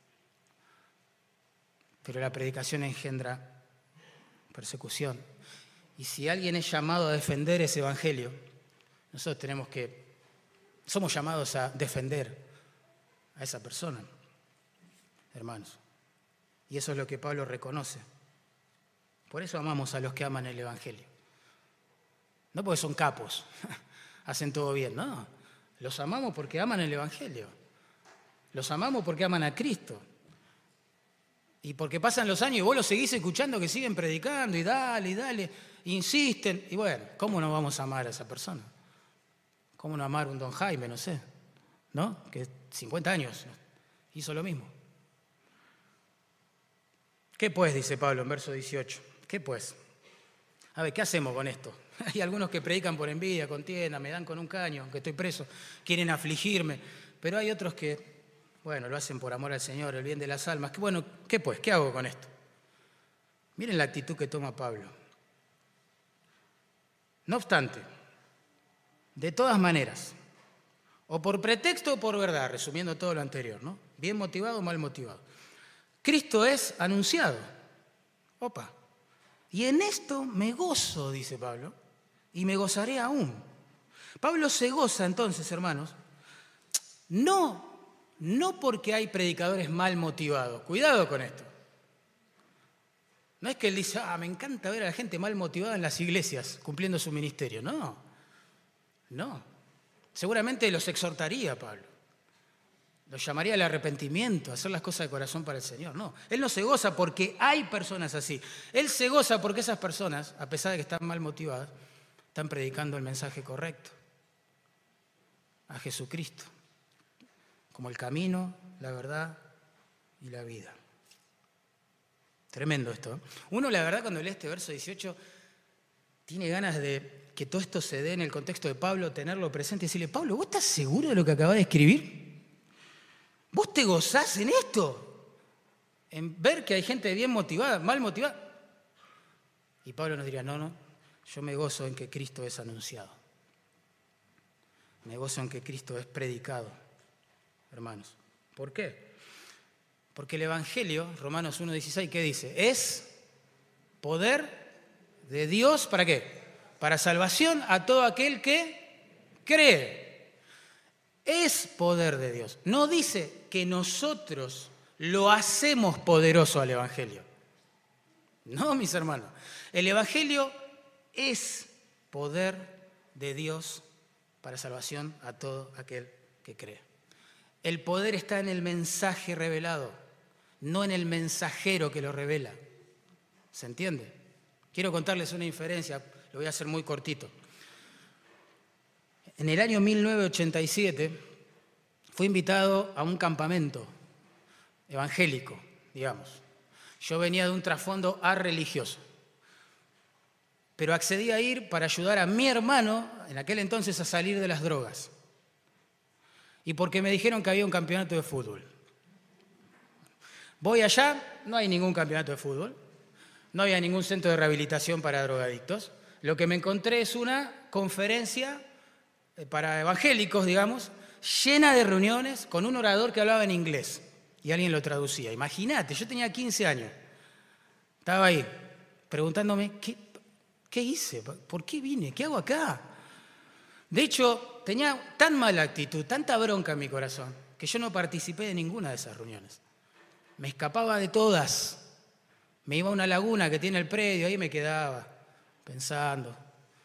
pero la predicación engendra persecución. Y si alguien es llamado a defender ese evangelio, nosotros somos llamados a defender a esa persona, hermanos. Y eso es lo que Pablo reconoce. Por eso amamos a los que aman el evangelio. No porque son capos, hacen todo bien, no. Los amamos porque aman el evangelio. Los amamos porque aman a Cristo. Y porque pasan los años y vos los seguís escuchando que siguen predicando y dale, insisten. Y bueno, ¿cómo no vamos a amar a esa persona? ¿Cómo no amar a un don Jaime, no sé? ¿No? Que 50 años hizo lo mismo. ¿Qué pues? Dice Pablo en verso 18. ¿Qué pues? A ver, ¿qué hacemos con esto? Hay algunos que predican por envidia, contienda, me dan con un caño, aunque estoy preso, quieren afligirme. Pero hay otros que... Bueno, lo hacen por amor al Señor, el bien de las almas. Bueno, ¿qué pues? ¿Qué hago con esto? Miren la actitud que toma Pablo. No obstante, de todas maneras, o por pretexto o por verdad, resumiendo todo lo anterior, ¿no? Bien motivado o mal motivado. Cristo es anunciado. Opa. Y en esto me gozo, dice Pablo, y me gozaré aún. Pablo se goza entonces, hermanos, no porque hay predicadores mal motivados. Cuidado con esto. No es que él dice, me encanta ver a la gente mal motivada en las iglesias cumpliendo su ministerio. No. Seguramente los exhortaría Pablo. Lo llamaría el arrepentimiento, hacer las cosas de corazón para el Señor. No, Él no se goza porque hay personas así. Él se goza porque esas personas, a pesar de que están mal motivadas, están predicando el mensaje correcto. A Jesucristo, como el camino, la verdad y la vida. Tremendo esto, ¿eh? Uno, la verdad, cuando lee este verso 18, tiene ganas de que todo esto se dé en el contexto de Pablo, tenerlo presente y decirle, Pablo, ¿vos estás seguro de lo que acabas de escribir? ¿Vos te gozás en esto? En ver que hay gente bien motivada, mal motivada. Y Pablo nos diría, no, yo me gozo en que Cristo es anunciado. Me gozo en que Cristo es predicado, hermanos. ¿Por qué? Porque el Evangelio, Romanos 1:16, ¿qué dice? Es poder de Dios, ¿para qué? Para salvación a todo aquel que cree. Es poder de Dios. No dice que nosotros lo hacemos poderoso al Evangelio. No, mis hermanos. El Evangelio es poder de Dios para salvación a todo aquel que cree. El poder está en el mensaje revelado, no en el mensajero que lo revela. ¿Se entiende? Quiero contarles una inferencia, lo voy a hacer muy cortito. En el año 1987 fui invitado a un campamento evangélico, digamos. Yo venía de un trasfondo religioso, pero accedí a ir para ayudar a mi hermano, en aquel entonces, a salir de las drogas. Y porque me dijeron que había un campeonato de fútbol. Voy allá, no hay ningún campeonato de fútbol, no había ningún centro de rehabilitación para drogadictos. Lo que me encontré es una conferencia para evangélicos, digamos, llena de reuniones con un orador que hablaba en inglés y alguien lo traducía. Imagínate, yo tenía 15 años, estaba ahí preguntándome, ¿qué hice? ¿Por qué vine? ¿Qué hago acá? De hecho, tenía tan mala actitud, tanta bronca en mi corazón, que yo no participé de ninguna de esas reuniones. Me escapaba de todas. Me iba a una laguna que tiene el predio, ahí me quedaba pensando.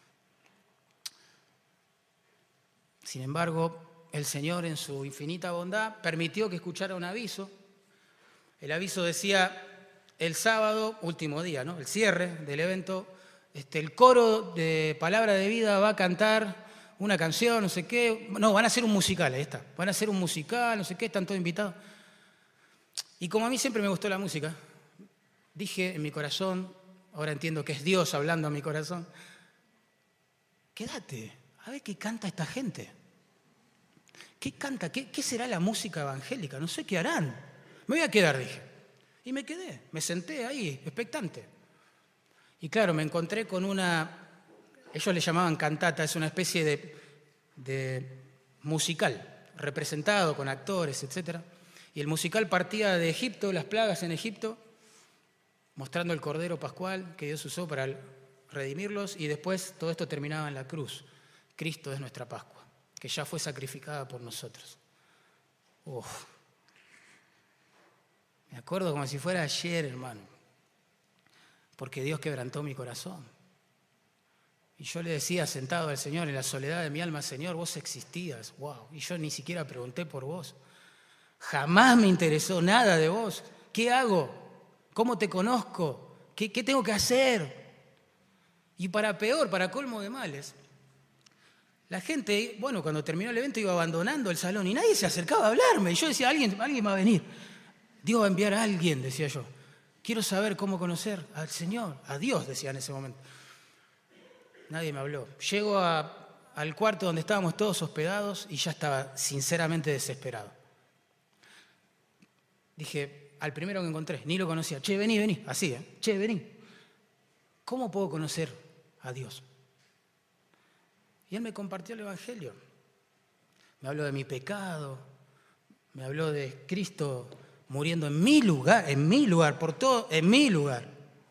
Sin embargo, el Señor, en su infinita bondad, permitió que escuchara un aviso. El aviso decía, el sábado, último día, ¿no? El cierre del evento, el coro de Palabra de Vida va a cantar una canción, no sé qué. No, van a hacer un musical, ahí está. Van a hacer un musical, no sé qué, están todos invitados. Y como a mí siempre me gustó la música, dije en mi corazón, ahora entiendo que es Dios hablando a mi corazón, quédate, a ver qué canta esta gente. ¿Qué canta? ¿Qué será la música evangélica? No sé qué harán. Me voy a quedar, dije. Y me quedé, me senté ahí, expectante. Y claro, me encontré con ellos le llamaban cantata, es una especie de musical, representado con actores, etc. Y el musical partía de Egipto, las plagas en Egipto, mostrando el Cordero Pascual que Dios usó para redimirlos, y después todo esto terminaba en la cruz. Cristo es nuestra Pascua, que ya fue sacrificada por nosotros. Uf. Me acuerdo como si fuera ayer, hermano, porque Dios quebrantó mi corazón. Y yo le decía, sentado al Señor en la soledad de mi alma, Señor, vos existías, wow, y yo ni siquiera pregunté por vos. Jamás me interesó nada de vos. ¿Qué hago? ¿Cómo te conozco? ¿Qué tengo que hacer? Y para peor, para colmo de males, la gente, bueno, cuando terminó el evento iba abandonando el salón y nadie se acercaba a hablarme. Y yo decía, alguien va a venir. Dios va a enviar a alguien, decía yo. Quiero saber cómo conocer al Señor, a Dios, decía en ese momento. Nadie me habló. Llego al cuarto donde estábamos todos hospedados y ya estaba sinceramente desesperado. Dije, al primero que encontré, ni lo conocía. Che, vení, así, Che, vení. ¿Cómo puedo conocer a Dios? Y él me compartió el Evangelio. Me habló de mi pecado, me habló de Cristo muriendo en mi lugar, por todo, en mi lugar,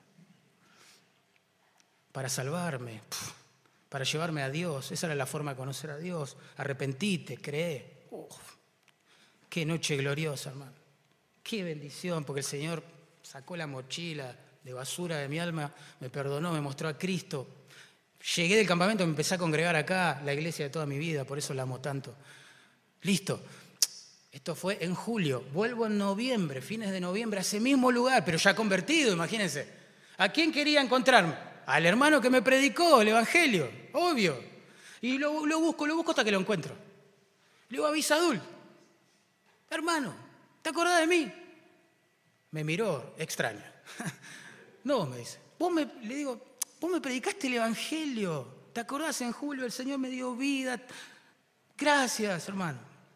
para salvarme, para llevarme a Dios. Esa era la forma de conocer a Dios. Arrepentite, cree. Qué noche gloriosa, hermano. Qué bendición, porque el Señor sacó la mochila de basura de mi alma, me perdonó, me mostró a Cristo. Llegué del campamento, me empecé a congregar acá, la iglesia de toda mi vida, por eso la amo tanto. Listo. Esto fue en julio. Vuelvo en noviembre, fines de noviembre, a ese mismo lugar, pero ya convertido, imagínense. ¿A quién quería encontrarme? Al hermano que me predicó el Evangelio, obvio. Y lo busco hasta que lo encuentro. Le digo a Avisadul, hermano, ¿te acordás de mí? Me miró extraño. No, me dice. Le digo, vos me predicaste el Evangelio. ¿Te acordás en julio? El Señor me dio vida. Gracias, hermano.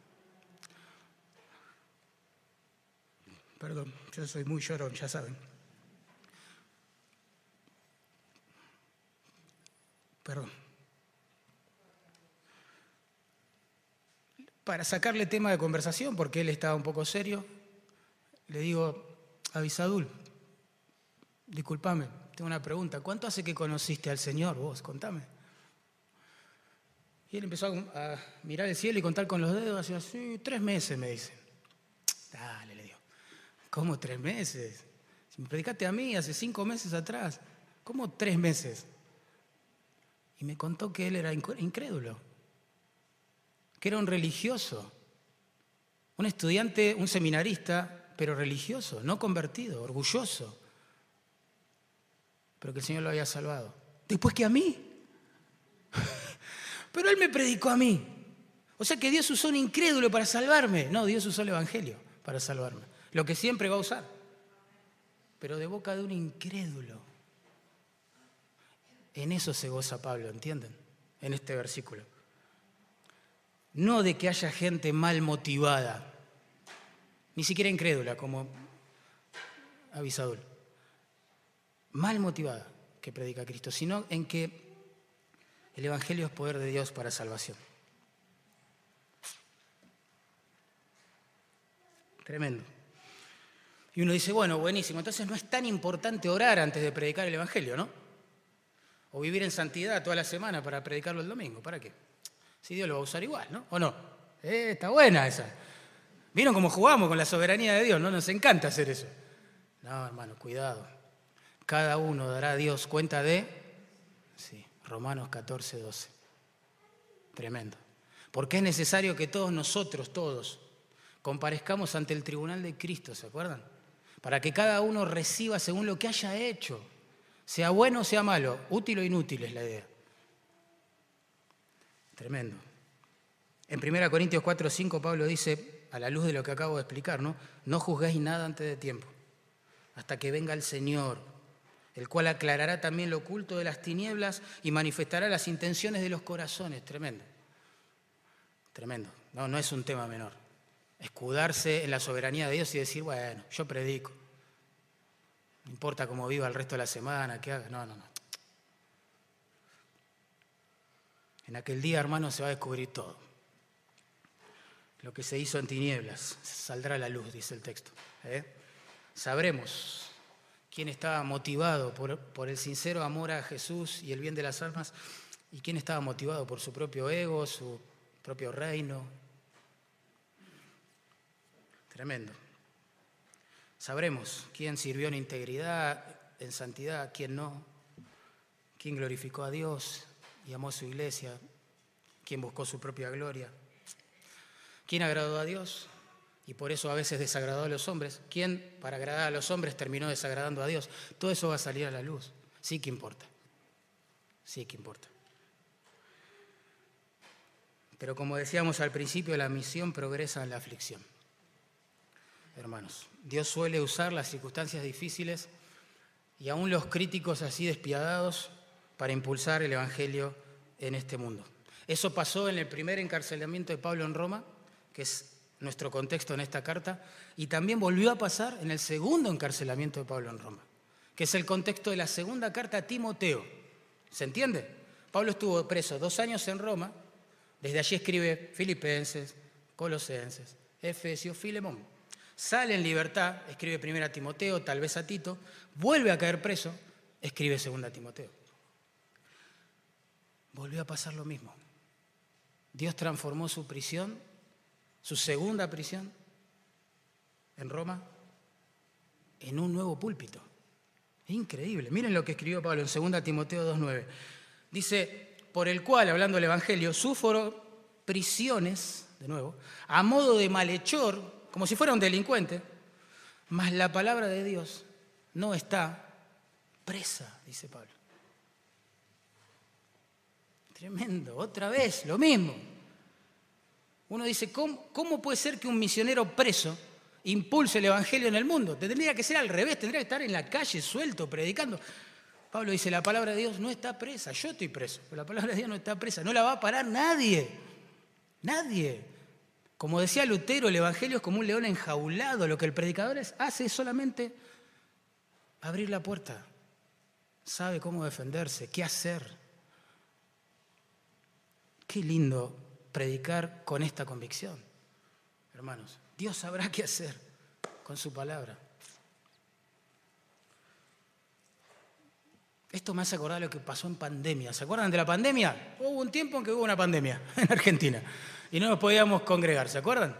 Perdón, yo soy muy llorón, ya saben. Perdón. Para sacarle tema de conversación, porque él estaba un poco serio, le digo, Avisadul, discúlpame, tengo una pregunta. ¿Cuánto hace que conociste al Señor vos? Contame. Y él empezó a mirar el cielo y contar con los dedos, así, 3 meses, me dice. Dale, le digo. ¿Cómo 3 meses? Si me predicaste a mí hace 5 meses atrás. ¿Cómo 3 meses? Y me contó que él era incrédulo, que era un religioso, un estudiante, un seminarista, pero religioso, no convertido, orgulloso, pero que el Señor lo había salvado. Después que a mí. Pero Él me predicó a mí. O sea que Dios usó un incrédulo para salvarme. No, Dios usó el Evangelio para salvarme. Lo que siempre va a usar. Pero de boca de un incrédulo. En eso se goza Pablo, ¿entienden? En este versículo. No de que haya gente mal motivada, ni siquiera incrédula, como Avisadul, mal motivada que predica a Cristo, sino en que el Evangelio es poder de Dios para salvación. Tremendo. Y uno dice, bueno, buenísimo, entonces no es tan importante orar antes de predicar el Evangelio, ¿no? O vivir en santidad toda la semana para predicarlo el domingo, ¿para qué? Si Dios lo va a usar igual, ¿no? ¿O no? Está buena esa. ¿Vieron cómo jugamos con la soberanía de Dios? ¿No? Nos encanta hacer eso. No, hermano, cuidado. Cada uno dará a Dios cuenta de... Sí, Romanos 14, 12. Tremendo. Porque es necesario que todos nosotros, todos, comparezcamos ante el tribunal de Cristo, ¿se acuerdan? Para que cada uno reciba según lo que haya hecho. Sea bueno o sea malo, útil o inútil es la idea. Tremendo. En 1 Corintios 4, 5, Pablo dice, a la luz de lo que acabo de explicar, ¿no? No juzguéis nada antes de tiempo, hasta que venga el Señor, el cual aclarará también lo oculto de las tinieblas y manifestará las intenciones de los corazones. Tremendo. Tremendo. No es un tema menor. Escudarse en la soberanía de Dios y decir, bueno, yo predico. No importa cómo viva el resto de la semana, qué haga. No. En aquel día, hermano, se va a descubrir todo. Lo que se hizo en tinieblas saldrá a la luz, dice el texto. Sabremos quién estaba motivado por el sincero amor a Jesús y el bien de las almas y quién estaba motivado por su propio ego, su propio reino. Tremendo. Sabremos quién sirvió en integridad, en santidad, quién no, quién glorificó a Dios y amó a su iglesia, quién buscó su propia gloria, quién agradó a Dios y por eso a veces desagradó a los hombres, quién para agradar a los hombres terminó desagradando a Dios. Todo eso va a salir a la luz. Sí que importa. Sí que importa. Pero como decíamos al principio, la misión progresa en la aflicción. Hermanos, Dios suele usar las circunstancias difíciles y aún los críticos así despiadados para impulsar el Evangelio en este mundo. Eso pasó en el primer encarcelamiento de Pablo en Roma, que es nuestro contexto en esta carta, y también volvió a pasar en el segundo encarcelamiento de Pablo en Roma, que es el contexto de la segunda carta a Timoteo. ¿Se entiende? Pablo estuvo preso 2 años en Roma, desde allí escribe Filipenses, Colosenses, Efesios, Filemón. Sale en libertad, escribe 1 Timoteo, tal vez a Tito, vuelve a caer preso, escribe 2 Timoteo. Volvió a pasar lo mismo. Dios transformó su prisión, su segunda prisión en Roma, en un nuevo púlpito. Es increíble. Miren lo que escribió Pablo en 2 Timoteo 2:9. Dice, por el cual, hablando del Evangelio, sufro prisiones, de nuevo, a modo de malhechor, como si fuera un delincuente, mas la palabra de Dios no está presa, dice Pablo. Tremendo, otra vez, lo mismo. Uno dice, ¿cómo puede ser que un misionero preso impulse el evangelio en el mundo? Tendría que ser al revés, tendría que estar en la calle suelto, predicando. Pablo dice, la palabra de Dios no está presa, yo estoy preso, pero la palabra de Dios no está presa, no la va a parar nadie, nadie. Como decía Lutero, el evangelio es como un león enjaulado, lo que el predicador hace es solamente abrir la puerta, sabe cómo defenderse, qué hacer. Qué lindo predicar con esta convicción, hermanos. Dios sabrá qué hacer con su palabra. Esto me hace acordar lo que pasó en pandemia. ¿Se acuerdan de la pandemia? Hubo un tiempo en que hubo una pandemia en Argentina y no nos podíamos congregar, ¿se acuerdan?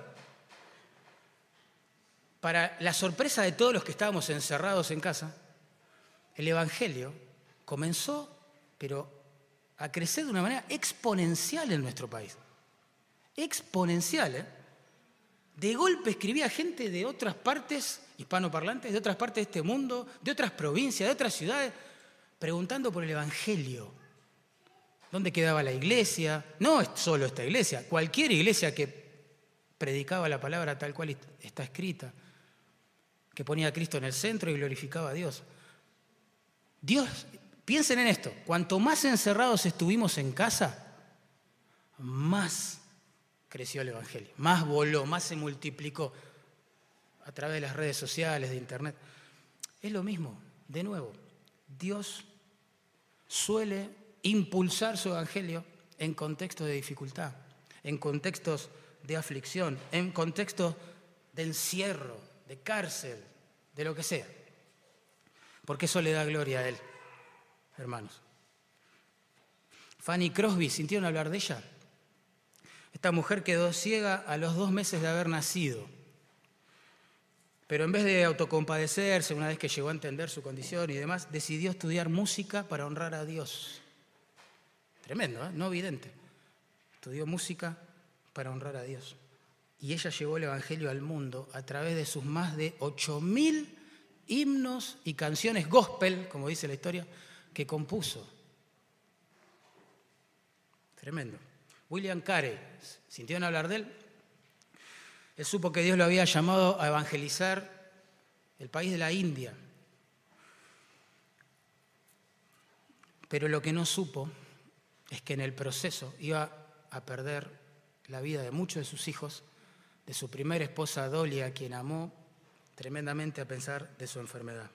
Para la sorpresa de todos los que estábamos encerrados en casa, el evangelio comenzó, pero a crecer de una manera exponencial en nuestro país. Exponencial, ¿eh? De golpe escribía gente de otras partes, hispanoparlantes, de otras partes de este mundo, de otras provincias, de otras ciudades, preguntando por el evangelio. ¿Dónde quedaba la iglesia? No es solo esta iglesia, cualquier iglesia que predicaba la palabra tal cual está escrita, que ponía a Cristo en el centro y glorificaba a Dios. Piensen en esto, cuanto más encerrados estuvimos en casa, más creció el evangelio, más voló, más se multiplicó a través de las redes sociales, de internet. Es lo mismo, de nuevo, Dios suele impulsar su evangelio en contextos de dificultad, en contextos de aflicción, en contextos de encierro, de cárcel, de lo que sea, porque eso le da gloria a Él. Hermanos, Fanny Crosby, ¿sintieron hablar de ella? Esta mujer quedó ciega a los 2 meses de haber nacido, pero en vez de autocompadecerse una vez que llegó a entender su condición y demás, decidió estudiar música para honrar a Dios. Tremendo, ¿eh? No vidente. Estudió música para honrar a Dios. Y ella llevó el evangelio al mundo a través de sus más de 8.000 himnos y canciones gospel, como dice la historia, que compuso. Tremendo. William Carey, ¿sintieron hablar de él? Él supo que Dios lo había llamado a evangelizar el país de la India. Pero lo que no supo es que en el proceso iba a perder la vida de muchos de sus hijos, de su primera esposa Dolly, a quien amó tremendamente a pesar de su enfermedad.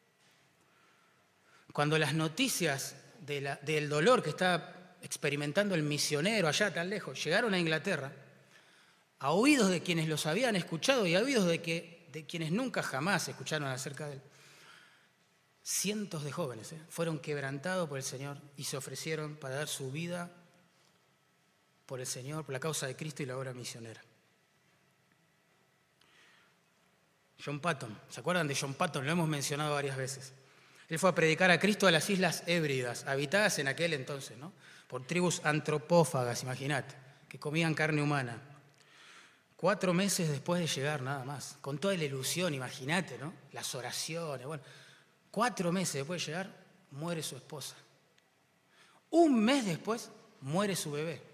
Cuando las noticias del dolor que estaba experimentando el misionero allá tan lejos llegaron a Inglaterra, a oídos de quienes los habían escuchado y a oídos de quienes nunca jamás escucharon acerca de él, cientos de jóvenes fueron quebrantados por el Señor y se ofrecieron para dar su vida por el Señor, por la causa de Cristo y la obra misionera. John Patton, ¿se acuerdan de John Patton? Lo hemos mencionado varias veces. Él fue a predicar a Cristo a las Islas Hébridas, habitadas en aquel entonces, ¿no?, por tribus antropófagas, imagínate, que comían carne humana. 4 meses después de llegar, nada más, con toda la ilusión, imagínate, ¿no?, las oraciones, bueno, 4 meses después de llegar, muere su esposa. 1 mes después, muere su bebé.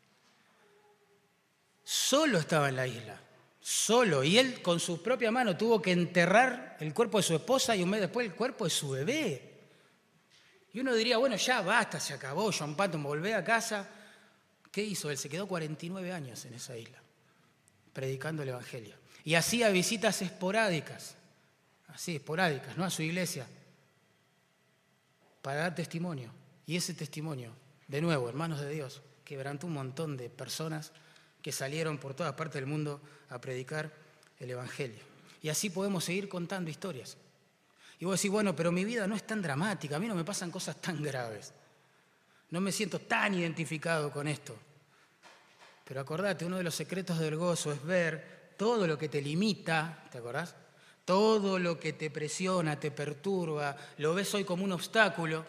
Solo estaba en la isla. Solo, y él con su propia mano tuvo que enterrar el cuerpo de su esposa y 1 mes después el cuerpo de su bebé. Y uno diría, bueno, ya basta, se acabó, John Patton, volvé a casa. ¿Qué hizo? Él se quedó 49 años en esa isla, predicando el evangelio. Y hacía visitas esporádicas, ¿no?, a su iglesia, para dar testimonio. Y ese testimonio, de nuevo, hermanos de Dios, quebrantó un montón de personas que salieron por todas partes del mundo a predicar el evangelio. Y así podemos seguir contando historias. Y vos decís, bueno, pero mi vida no es tan dramática, a mí no me pasan cosas tan graves. No me siento tan identificado con esto. Pero acordate, uno de los secretos del gozo es ver todo lo que te limita, ¿te acordás? Todo lo que te presiona, te perturba, lo ves hoy como un obstáculo,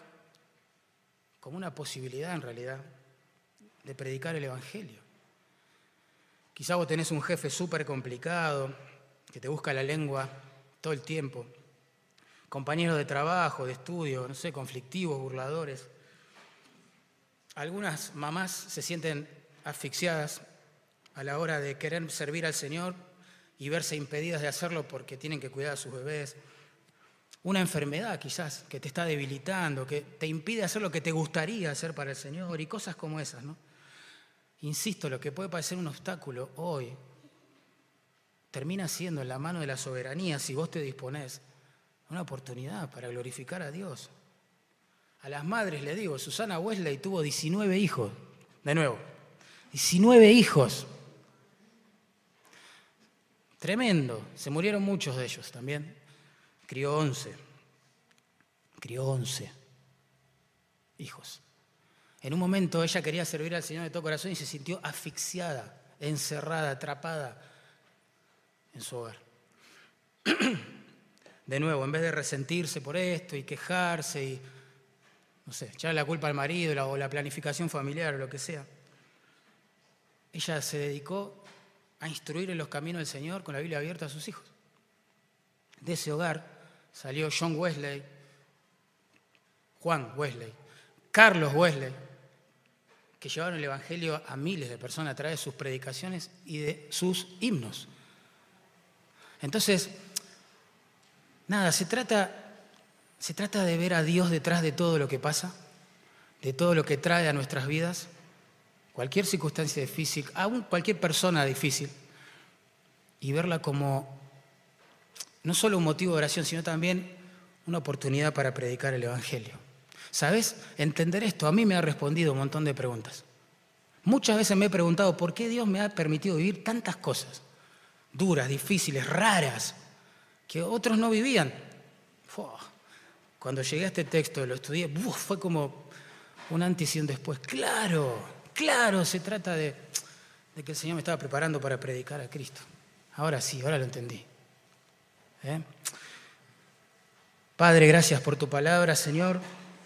como una posibilidad en realidad de predicar el evangelio. Quizá vos tenés un jefe súper complicado, que te busca la lengua todo el tiempo. Compañeros de trabajo, de estudio, no sé, conflictivos, burladores. Algunas mamás se sienten asfixiadas a la hora de querer servir al Señor y verse impedidas de hacerlo porque tienen que cuidar a sus bebés. Una enfermedad quizás que te está debilitando, que te impide hacer lo que te gustaría hacer para el Señor y cosas como esas, ¿no? Insisto, lo que puede parecer un obstáculo hoy termina siendo en la mano de la soberanía, si vos te disponés, una oportunidad para glorificar a Dios. A las madres le digo, Susana Wesley tuvo 19 hijos, de nuevo, 19 hijos. Tremendo, se murieron muchos de ellos también. Crió 11 hijos. En un momento ella quería servir al Señor de todo corazón y se sintió asfixiada, encerrada, atrapada en su hogar. De nuevo, en vez de resentirse por esto y quejarse y, no sé, echarle la culpa al marido o la planificación familiar o lo que sea, ella se dedicó a instruir en los caminos del Señor con la Biblia abierta a sus hijos. De ese hogar salió John Wesley, Juan Wesley, Carlos Wesley, que llevaron el Evangelio a miles de personas a través de sus predicaciones y de sus himnos. Entonces, nada, se trata de ver a Dios detrás de todo lo que pasa, de todo lo que trae a nuestras vidas, cualquier circunstancia difícil, aún cualquier persona difícil, y verla como no solo un motivo de oración, sino también una oportunidad para predicar el Evangelio. ¿Sabes? Entender esto a mí me ha respondido un montón de preguntas. Muchas veces me he preguntado por qué Dios me ha permitido vivir tantas cosas duras, difíciles, raras, que otros no vivían. Cuando llegué a este texto, lo estudié, fue como un antes y un después. Claro, se trata de que el Señor me estaba preparando para predicar a Cristo. Ahora sí, ahora lo entendí. Padre, gracias por tu palabra, Señor.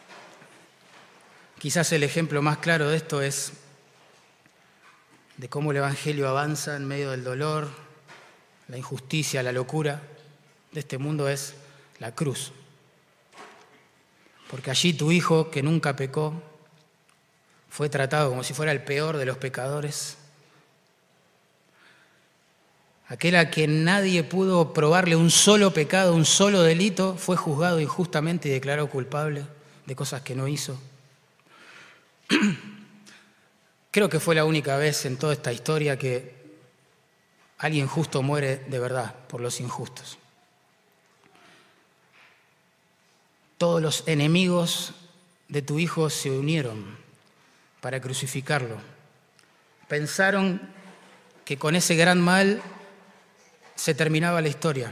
Quizás el ejemplo más claro de esto es de cómo el Evangelio avanza en medio del dolor, la injusticia, la locura de este mundo es la cruz. Porque allí tu Hijo, que nunca pecó, fue tratado como si fuera el peor de los pecadores. Aquel a quien nadie pudo probarle un solo pecado, un solo delito, fue juzgado injustamente y declarado culpable de cosas que no hizo. Creo que fue la única vez en toda esta historia que alguien justo muere de verdad por los injustos. Todos los enemigos de tu Hijo se unieron para crucificarlo. Pensaron que con ese gran mal se terminaba la historia,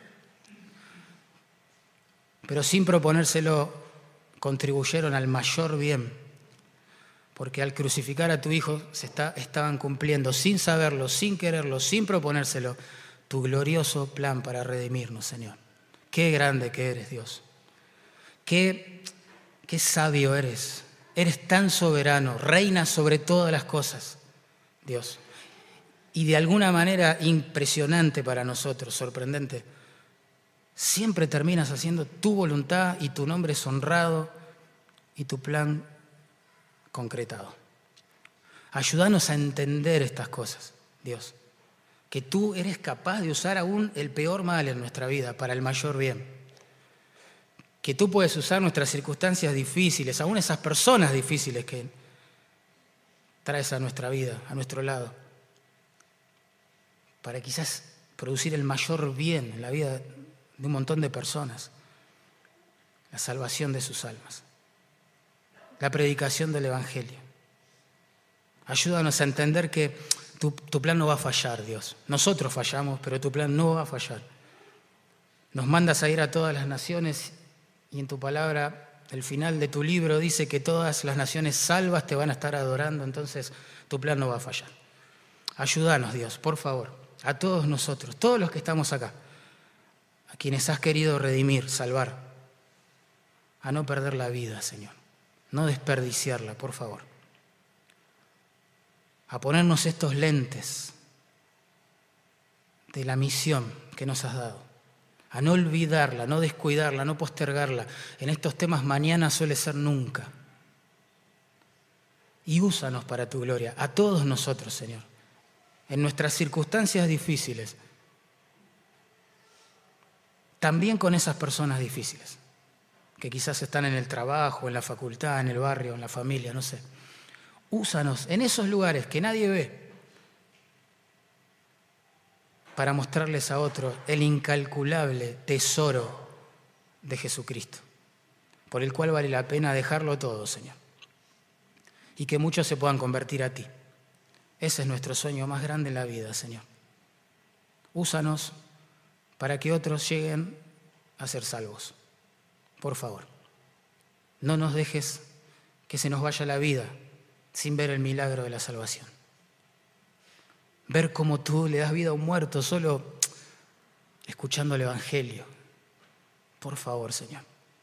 pero sin proponérselo contribuyeron al mayor bien, porque al crucificar a tu Hijo estaban cumpliendo, sin saberlo, sin quererlo, sin proponérselo, tu glorioso plan para redimirnos, Señor. Qué grande que eres, Dios. Qué sabio eres. Eres tan soberano, reinas sobre todas las cosas, Dios. Y de alguna manera impresionante para nosotros, sorprendente, siempre terminas haciendo tu voluntad y tu nombre es honrado y tu plan concretado. Ayúdanos a entender estas cosas, Dios, que tú eres capaz de usar aún el peor mal en nuestra vida para el mayor bien, que tú puedes usar nuestras circunstancias difíciles, aún esas personas difíciles que traes a nuestra vida, a nuestro lado, para quizás producir el mayor bien en la vida de un montón de personas, la salvación de sus almas, la predicación del Evangelio. Ayúdanos a entender que tu plan no va a fallar, Dios. Nosotros fallamos, pero tu plan no va a fallar. Nos mandas a ir a todas las naciones y en tu palabra, el final de tu libro dice que todas las naciones salvas te van a estar adorando, entonces tu plan no va a fallar. Ayúdanos, Dios, por favor, a todos nosotros, todos los que estamos acá, a quienes has querido redimir, salvar, a no perder la vida, Señor, no desperdiciarla, por favor. A ponernos estos lentes de la misión que nos has dado, a no olvidarla, no descuidarla, no postergarla. En estos temas mañana suele ser nunca. Y úsanos para tu gloria, a todos nosotros, Señor, en nuestras circunstancias difíciles, también con esas personas difíciles, que quizás están en el trabajo, en la facultad, en el barrio, en la familia, no sé. Úsanos en esos lugares que nadie ve para mostrarles a otros el incalculable tesoro de Jesucristo, por el cual vale la pena dejarlo todo, Señor, y que muchos se puedan convertir a ti. Ese es nuestro sueño más grande en la vida, Señor. Úsanos para que otros lleguen a ser salvos. Por favor, no nos dejes que se nos vaya la vida sin ver el milagro de la salvación. Ver cómo tú le das vida a un muerto solo escuchando el Evangelio. Por favor, Señor.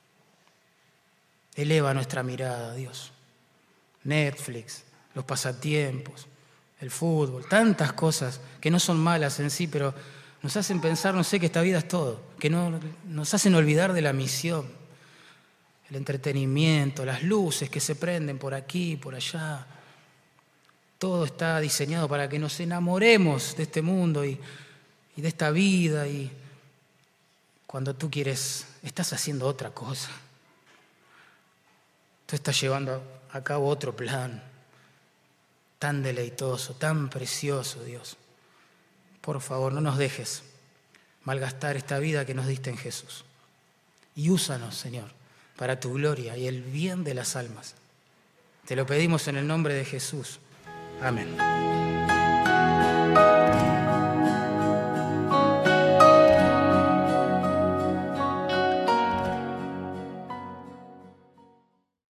Eleva nuestra mirada, Dios. Netflix, los pasatiempos, el fútbol, tantas cosas que no son malas en sí, pero nos hacen pensar, no sé, que esta vida es todo, que no, nos hacen olvidar de la misión, el entretenimiento, las luces que se prenden por aquí, por allá. Todo está diseñado para que nos enamoremos de este mundo y de esta vida, y cuando tú quieres, estás haciendo otra cosa. Tú estás llevando a cabo otro plan tan deleitoso, tan precioso, Dios. Por favor, no nos dejes malgastar esta vida que nos diste en Jesús. Y úsanos, Señor, para tu gloria y el bien de las almas. Te lo pedimos en el nombre de Jesús. Amén.